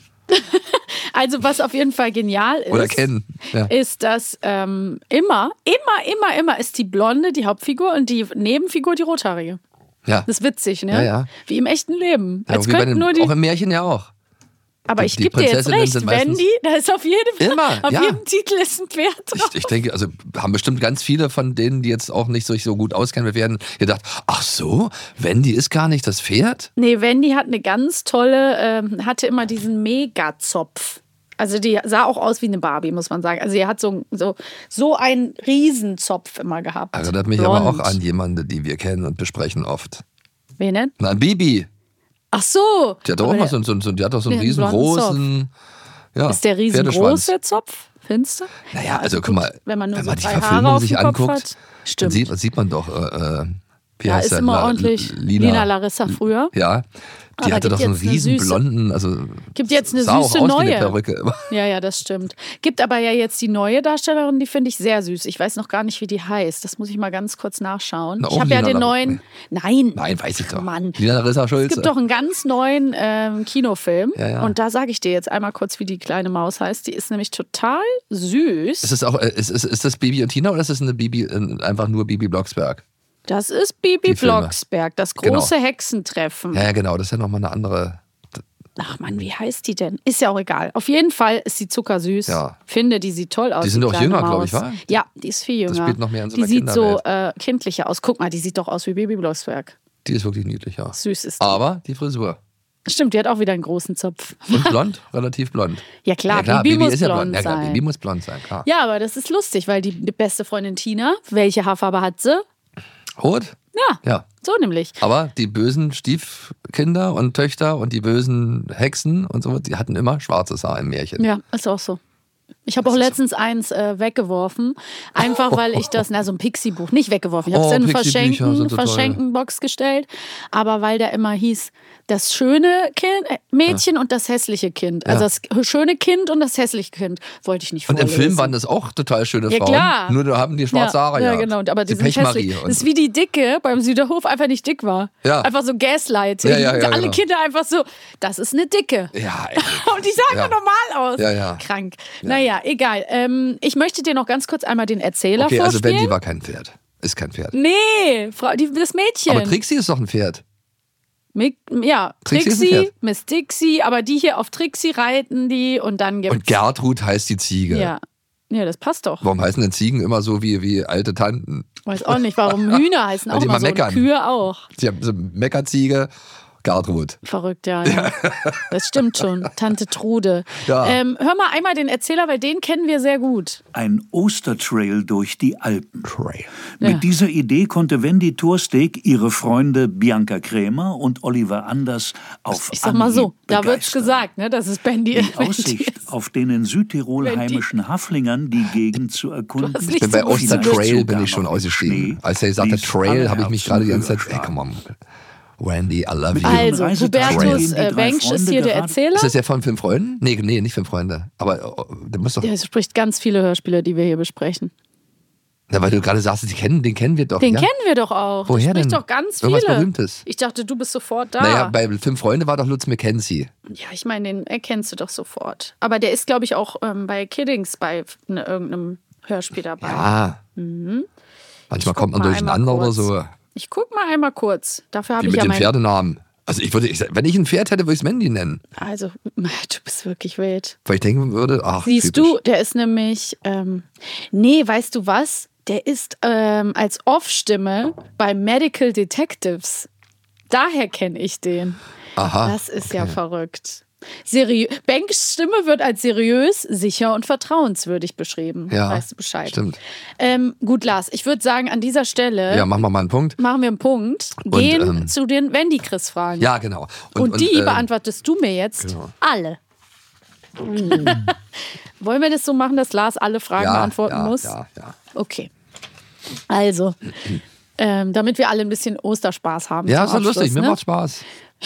Also was auf jeden Fall genial ist, Oder kennen. Ja. ist, dass ähm, immer, immer, immer, immer ist die Blonde die Hauptfigur und die Nebenfigur die Rothaarige. Ja. Das ist witzig, ne? Ja, ja. Wie im echten Leben. Ja, Als wie bei könnten den, nur die, auch im Märchen ja auch. aber die- ich die gebe dir jetzt Prinzessinnen recht, sind meistens- Wendy, da ist auf jeden Fall, Immer, auf ja. jedem Titel ist ein Pferd drauf. Ich, ich denke, also haben bestimmt ganz viele von denen, die jetzt auch nicht so, so gut auskennen, wir werden gedacht, ach so, Wendy ist gar nicht das Pferd? Nee, Wendy hat eine ganz tolle, ähm, hatte immer diesen Megazopf. Also die sah auch aus wie eine Barbie, muss man sagen. Also die hat so, so, so einen Riesenzopf immer gehabt. Erinnert mich Blond. aber auch an jemanden, die wir kennen und besprechen oft. Wen denn? Na, an Bibi. Ach so. Die hat doch auch Aber mal der- so, so, so, die hat doch so einen den blonden riesengroßen ja, Ist der Pferdeschwanz. riesengroße Zopf? Findest du? Naja, also guck mal, wenn man nur wenn so man die drei Haare Verfilmung auf sich dem Kopf anguckt, hat. dann Stimmt. sieht, sieht man doch, äh, äh, wie Ja, heißt ist der? immer La- ordentlich. Lina, Lina Larissa früher. Ja, die Aber hatte gibt doch so einen jetzt eine riesen süße- blonden, also Gibt jetzt eine sah auch süße aus wie eine neue. Perücke. Ja, ja, das stimmt. Gibt aber ja jetzt die neue Darstellerin, die finde ich sehr süß. Ich weiß noch gar nicht, wie die heißt. Das muss ich mal ganz kurz nachschauen. Na, ich auch habe ja Lina den Lar- neuen. Nein. Nein, weiß ich doch. Mann. Lina Larissa Schulze. Es gibt doch einen ganz neuen ähm, Kinofilm. Ja, ja. Und da sage ich dir jetzt einmal kurz, wie die kleine Maus heißt. Die ist nämlich total süß. Ist das auch, äh, ist, ist, ist das Bibi und Tina oder ist das eine Bibi, äh, einfach nur Bibi Blocksberg? Das ist Bibi Die Filme. Blocksberg, das Genau. große Hexentreffen. Ja, ja, genau, das ist ja nochmal eine andere. Ach Mann, wie heißt die denn? Ist ja auch egal. Auf jeden Fall ist sie zuckersüß. Ja. Finde, die sieht toll aus. Die sind auch kleine jünger, Maus. glaube ich, wa? Ja, die ist viel jünger. Das spielt noch mehr in so Die einer sieht so Kinderwelt. äh, kindlicher aus. Guck mal, die sieht doch aus wie Bibi Blocksberg. Die ist wirklich niedlich, ja. Süß ist die. Aber die Frisur. Stimmt, die hat auch wieder einen großen Zopf. Und blond, relativ blond. Ja klar, ja, klar Bibi, muss ist ja blond blond. Ja, klar, sein. Bibi muss blond sein, klar. Ja, aber das ist lustig, weil die beste Freundin Tina, welche Haarfarbe hat sie? Rot? Ja, Ja. so nämlich. Aber die bösen Stiefkinder und Töchter und die bösen Hexen und so, die hatten immer schwarzes Haar im Märchen. Ja, ist auch so. Ich habe auch letztens eins äh, weggeworfen, einfach weil ich das, na so ein Pixie-Buch, nicht weggeworfen, ich habe es Oh, in eine Pixie-Bücher Verschenken, sind so toll. Verschenken-Box gestellt, aber weil der immer hieß, das schöne kind, äh, Mädchen und das hässliche Kind. Also Ja. das schöne Kind und das hässliche Kind wollte ich nicht Und im vorlesen. Film waren das auch total schöne Ja, Frauen. klar. Nur da haben die schwarze ja, Haare ja, gehabt. genau. Aber die, die sind hässlich. Pechmarie. Das Und ist wie die Dicke beim Süderhof einfach nicht dick war. Ja. Einfach so Gaslighting. Ja, ja, ja, und alle genau. Kinder einfach so, das ist eine Dicke. ja, ey. Und die sah Ja. einfach normal aus. Ja, ja. Krank. Naja, egal. Ähm, ich möchte dir noch ganz kurz einmal den Erzähler Okay, also vorspielen. Wendy war kein Pferd. Ist kein Pferd. Nee, Frau, die, das Mädchen. Aber Trixie ist doch ein Pferd. Mi- ja, Trixie ist ein Trixie, Pferd. Miss Dixie, aber die hier auf Trixie reiten die und dann gibt's... Und Gertrud heißt die Ziege. Ja. Ja, das passt doch. Warum heißen denn Ziegen immer so wie, wie alte Tanten? Weiß auch nicht, warum Hühner heißen Weil auch die immer immer so und meckern. Kühe auch. Sie haben so Meckerziege, Gertrud. Verrückt, ja. ja. Das stimmt schon. Tante Trude. Ja. Ähm, hör mal einmal den Erzähler, weil den kennen wir sehr gut. Ein Ostertrail durch die Alpen. Mit Ja. dieser Idee konnte Wendy Thorsteg ihre Freunde Bianca Krämer und Oliver Anders auf Ich sag mal so, Anhieb da wird's begeistern. gesagt, ne, das ist Bendy. Die Aussicht auf den in Südtirol Wendy. heimischen Haflingern die Gegend zu erkunden. hast Ich bin bei Oster Trail bin ich schon Sogar noch ausgestiegen. Schnee, Als er sagte ließ Trail, alle habe ich mich Herzen gerade die ganze Zeit, höher ey, schlagen. komm on. Wendy, I love you. Also, Reisetasche Hubertus gehen die äh, drei Bengsch ist Freunde hier der gerade- Erzähler. Ist das der von Fünf Freunden? Nee, nee, nicht Fünf Freunde. Aber oh, der muss doch. Der spricht ganz viele Hörspiele, die wir hier besprechen. Na, weil du gerade sagst, die kennen, den kennen wir doch. Den ja? kennen wir doch auch. Woher der spricht denn? doch ganz viele. Irgendwas Berühmtes. Ich dachte, du bist sofort da. Naja, bei Fünf Freunde war doch Lutz McKenzie. Ja, ich meine, den erkennst du doch sofort. Aber der ist, glaube ich, auch ähm, bei Kiddings bei ne, irgendeinem Hörspiel dabei. Ja. Mhm. Manchmal guck kommt man mal durcheinander einmal oder kurz. so. Ich guck mal einmal kurz. Dafür habe Wie ich mit ja dem mein... Pferdenamen. Also ich würde, ich, wenn ich ein Pferd hätte, würde ich es Mandy nennen. Also, du bist wirklich wild. Weil ich denken würde, ach, Siehst typisch. du, der ist nämlich... Ähm, nee, weißt du was? Der ist ähm, als Off-Stimme bei Medical Detectives. Daher kenne ich den. Aha. Das ist okay. ja verrückt. Seriö- Banks Stimme wird als seriös, sicher und vertrauenswürdig beschrieben. Ja, weißt du Bescheid. Stimmt. Ähm, gut, Lars, ich würde sagen, an dieser Stelle Ja, machen wir mal einen Punkt. machen wir einen Punkt. Und, Gehen ähm, zu den Wendy-Chris-Fragen. Ja, genau. Und, die ähm, beantwortest du mir jetzt genau. alle. Wollen wir das so machen, dass Lars alle Fragen ja, beantworten ja, muss? Ja, ja. Okay. Also, ähm, damit wir alle ein bisschen Osterspaß haben. Ja, zum ist doch lustig. Abschluss, Mir ne? macht Spaß.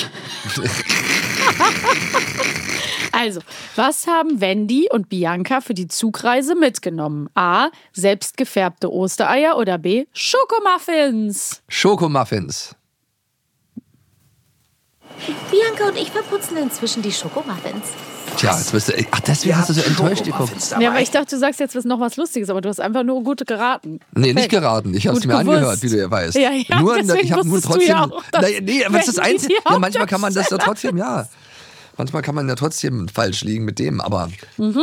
Also, was haben Wendy und Bianca für die Zugreise mitgenommen? A. Selbstgefärbte Ostereier oder B. Schokomuffins? Schokomuffins. Bianca und ich verputzen inzwischen die Schokomuffins. Tja, jetzt bist du. Ach, deswegen hast du so enttäuscht geguckt. Ja, aber ich dachte, du sagst jetzt was noch was Lustiges, aber du hast einfach nur gut geraten. Nee, nicht geraten. Ich habe es Gut mir gewusst. angehört, wie du ja weißt. Ja, ja, nur, deswegen ich habe nur wusstest du trotzdem. ja auch, dass nee, nee, aber das ist das Wendy Einzige. die Ja, manchmal kann man das ja Hauptdarsteller- trotzdem, ja. Manchmal kann man ja trotzdem falsch liegen mit dem, aber. Mhm.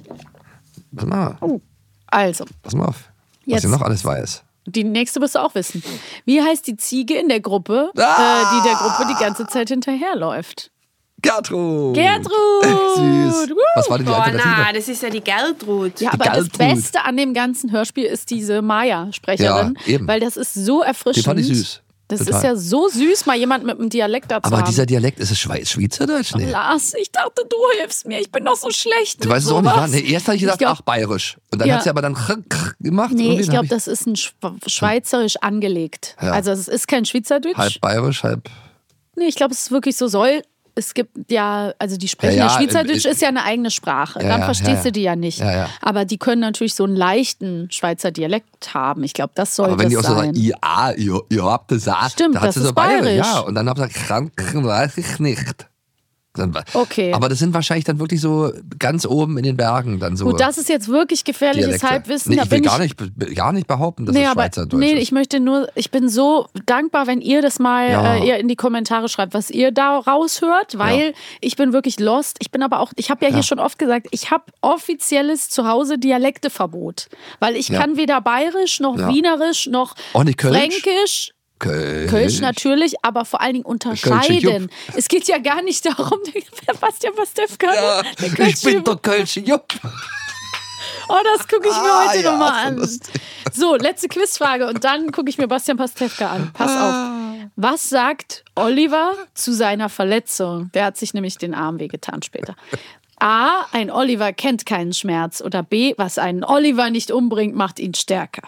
Pass mal, Also, pass mal auf, was Jetzt. ich noch alles weiß. die nächste wirst du auch wissen. Wie heißt die Ziege in der Gruppe, Ah! äh, die der Gruppe die ganze Zeit hinterherläuft? Gertrud! Gertrud! Süß. Was war denn die Boah, Alternative? na, das ist ja die Gertrud. Ja, Die aber das Gertrud. Beste an dem ganzen Hörspiel ist diese Maya-Sprecherin, Ja, eben. weil das ist so erfrischend. Die fand ich süß. Das Total. ist ja so süß, mal jemand mit einem Dialekt dazu Aber haben. dieser Dialekt, ist es Schweiz, Schweizerdeutsch? Nee. Lars, ich dachte, du hilfst mir. Ich bin doch so schlecht. Du mit weißt es auch nicht, sowas. wa? Nee, erst habe ich gedacht, glaub- ach, bayerisch. Und dann Ja. hat sie aber dann gemacht. Nee, Irgendwie ich hab glaube, das ist ein Schw- schweizerisch angelegt. Ja. Also es ist kein Schweizerdeutsch. Halb bayerisch, halb. Nee, ich glaube, es ist wirklich so soll. Es gibt ja, also die sprechen Ja, ja, ja, Schweizerdeutsch äh, ist ja eine eigene Sprache. Ja, Dann ja, verstehst ja, ja. du die ja nicht. Ja, ja. Aber die können natürlich so einen leichten Schweizer Dialekt haben. Ich glaube, das soll Aber wenn das die auch so sein. sagen, ja, ihr, ihr habt das gesagt, Stimmt, da hat das sie so ist bayerisch. Ja, und dann habe ich gesagt, krank weiß ich nicht. Dann, Okay. Aber das sind wahrscheinlich dann wirklich so ganz oben in den Bergen dann so. Gut, das ist jetzt wirklich gefährliches Dialekte. Halbwissen. Nee, da ich will bin gar ich, nicht, gar nicht behaupten, dass nee, es aber, Schweizerdeutsch nee, ist. ich möchte nur, ich bin so dankbar, wenn ihr das mal Ja. äh, ihr in die Kommentare schreibt, was ihr da raushört, weil Ja. ich bin wirklich lost. Ich bin aber auch, ich habe ja, Ja. hier schon oft gesagt, ich habe offizielles Zuhause Dialekteverbot, weil ich Ja. kann weder bayerisch noch Ja. wienerisch noch Auch nicht Kölsch? fränkisch. Kölsch. Kölsch natürlich, aber vor allen Dingen unterscheiden. Es geht ja gar nicht darum, der Bastian Pastewka, Ja, der ich Kölsche- bin der Kölsche Jupp. Oh, das gucke ich mir Ah, heute ja, nochmal so an. lustig. So, letzte Quizfrage und dann gucke ich mir Bastian Pastewka an. Pass Ah. auf. Was sagt Oliver zu seiner Verletzung? Der hat sich nämlich den Arm wehgetan später. A, ein Oliver kennt keinen Schmerz. Oder B, was einen Oliver nicht umbringt, macht ihn stärker.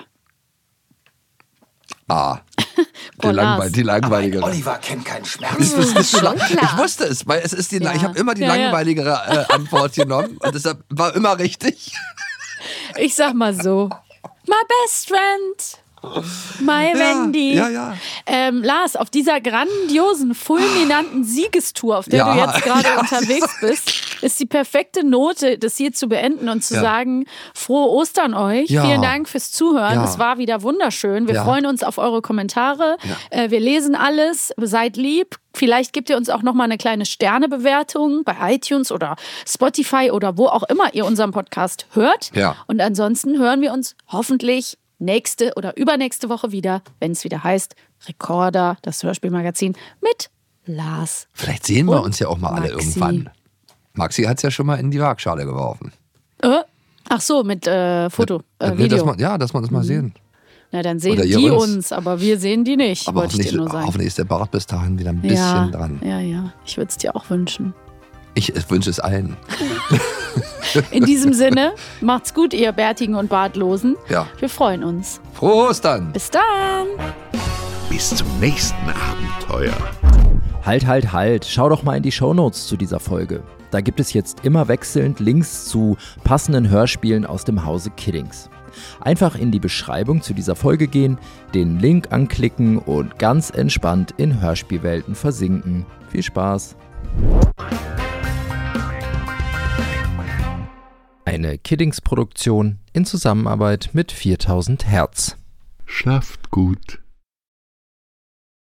Ah, die, Boah, langweil Lars. die langweiligere. Oliver kennt keinen Schmerz. Das ist, das ist Schon klar. Ich wusste es, weil es ist die, Ja. ich habe immer die Ja, ja. langweiligere äh, Antwort genommen und deshalb war immer richtig. Ich sag mal so. My best friend. My Wendy. ja, ja. Ähm, Lars, auf dieser grandiosen, fulminanten Siegestour, auf der Ja, du jetzt gerade ja, unterwegs bist, ist die perfekte Note, das hier zu beenden und zu Ja. sagen, frohe Ostern euch. Ja. Vielen Dank fürs Zuhören. Ja. Es war wieder wunderschön. Wir Ja. freuen uns auf eure Kommentare. Äh, wir lesen alles. Seid lieb. Vielleicht gebt ihr uns auch noch mal eine kleine Sternebewertung bei iTunes oder Spotify oder wo auch immer ihr unseren Podcast hört. Ja. Und ansonsten hören wir uns hoffentlich nächste oder übernächste Woche wieder, wenn es wieder heißt Rekorder, das Hörspielmagazin mit Lars. Vielleicht sehen wir Und uns ja auch mal alle Maxi. irgendwann. Maxi hat es ja schon mal in die Waagschale geworfen. Äh? Ach so, mit äh, Foto, äh, Nee, Video. dass man, ja, dass man das mal sehen. Na, dann sehen Oder ihr die uns. uns. aber wir sehen die nicht, Aber wollte ich hoffentlich, dir nur sagen. hoffentlich ist der Bart bis dahin wieder ein bisschen ja, dran. ja, ja, ich würde es dir auch wünschen. Ich äh, wünsche es allen. In diesem Sinne, macht's gut, ihr Bärtigen und Bartlosen. Ja. Wir freuen uns. Frohe Ostern! Bis dann! Bis zum nächsten Abenteuer. Halt, halt, halt. Schau doch mal in die Shownotes zu dieser Folge. Da gibt es jetzt immer wechselnd Links zu passenden Hörspielen aus dem Hause Kiddings. Einfach in die Beschreibung zu dieser Folge gehen, den Link anklicken und ganz entspannt in Hörspielwelten versinken. Viel Spaß! Eine Kiddings-Produktion in Zusammenarbeit mit viertausend Hertz. Schlaft gut.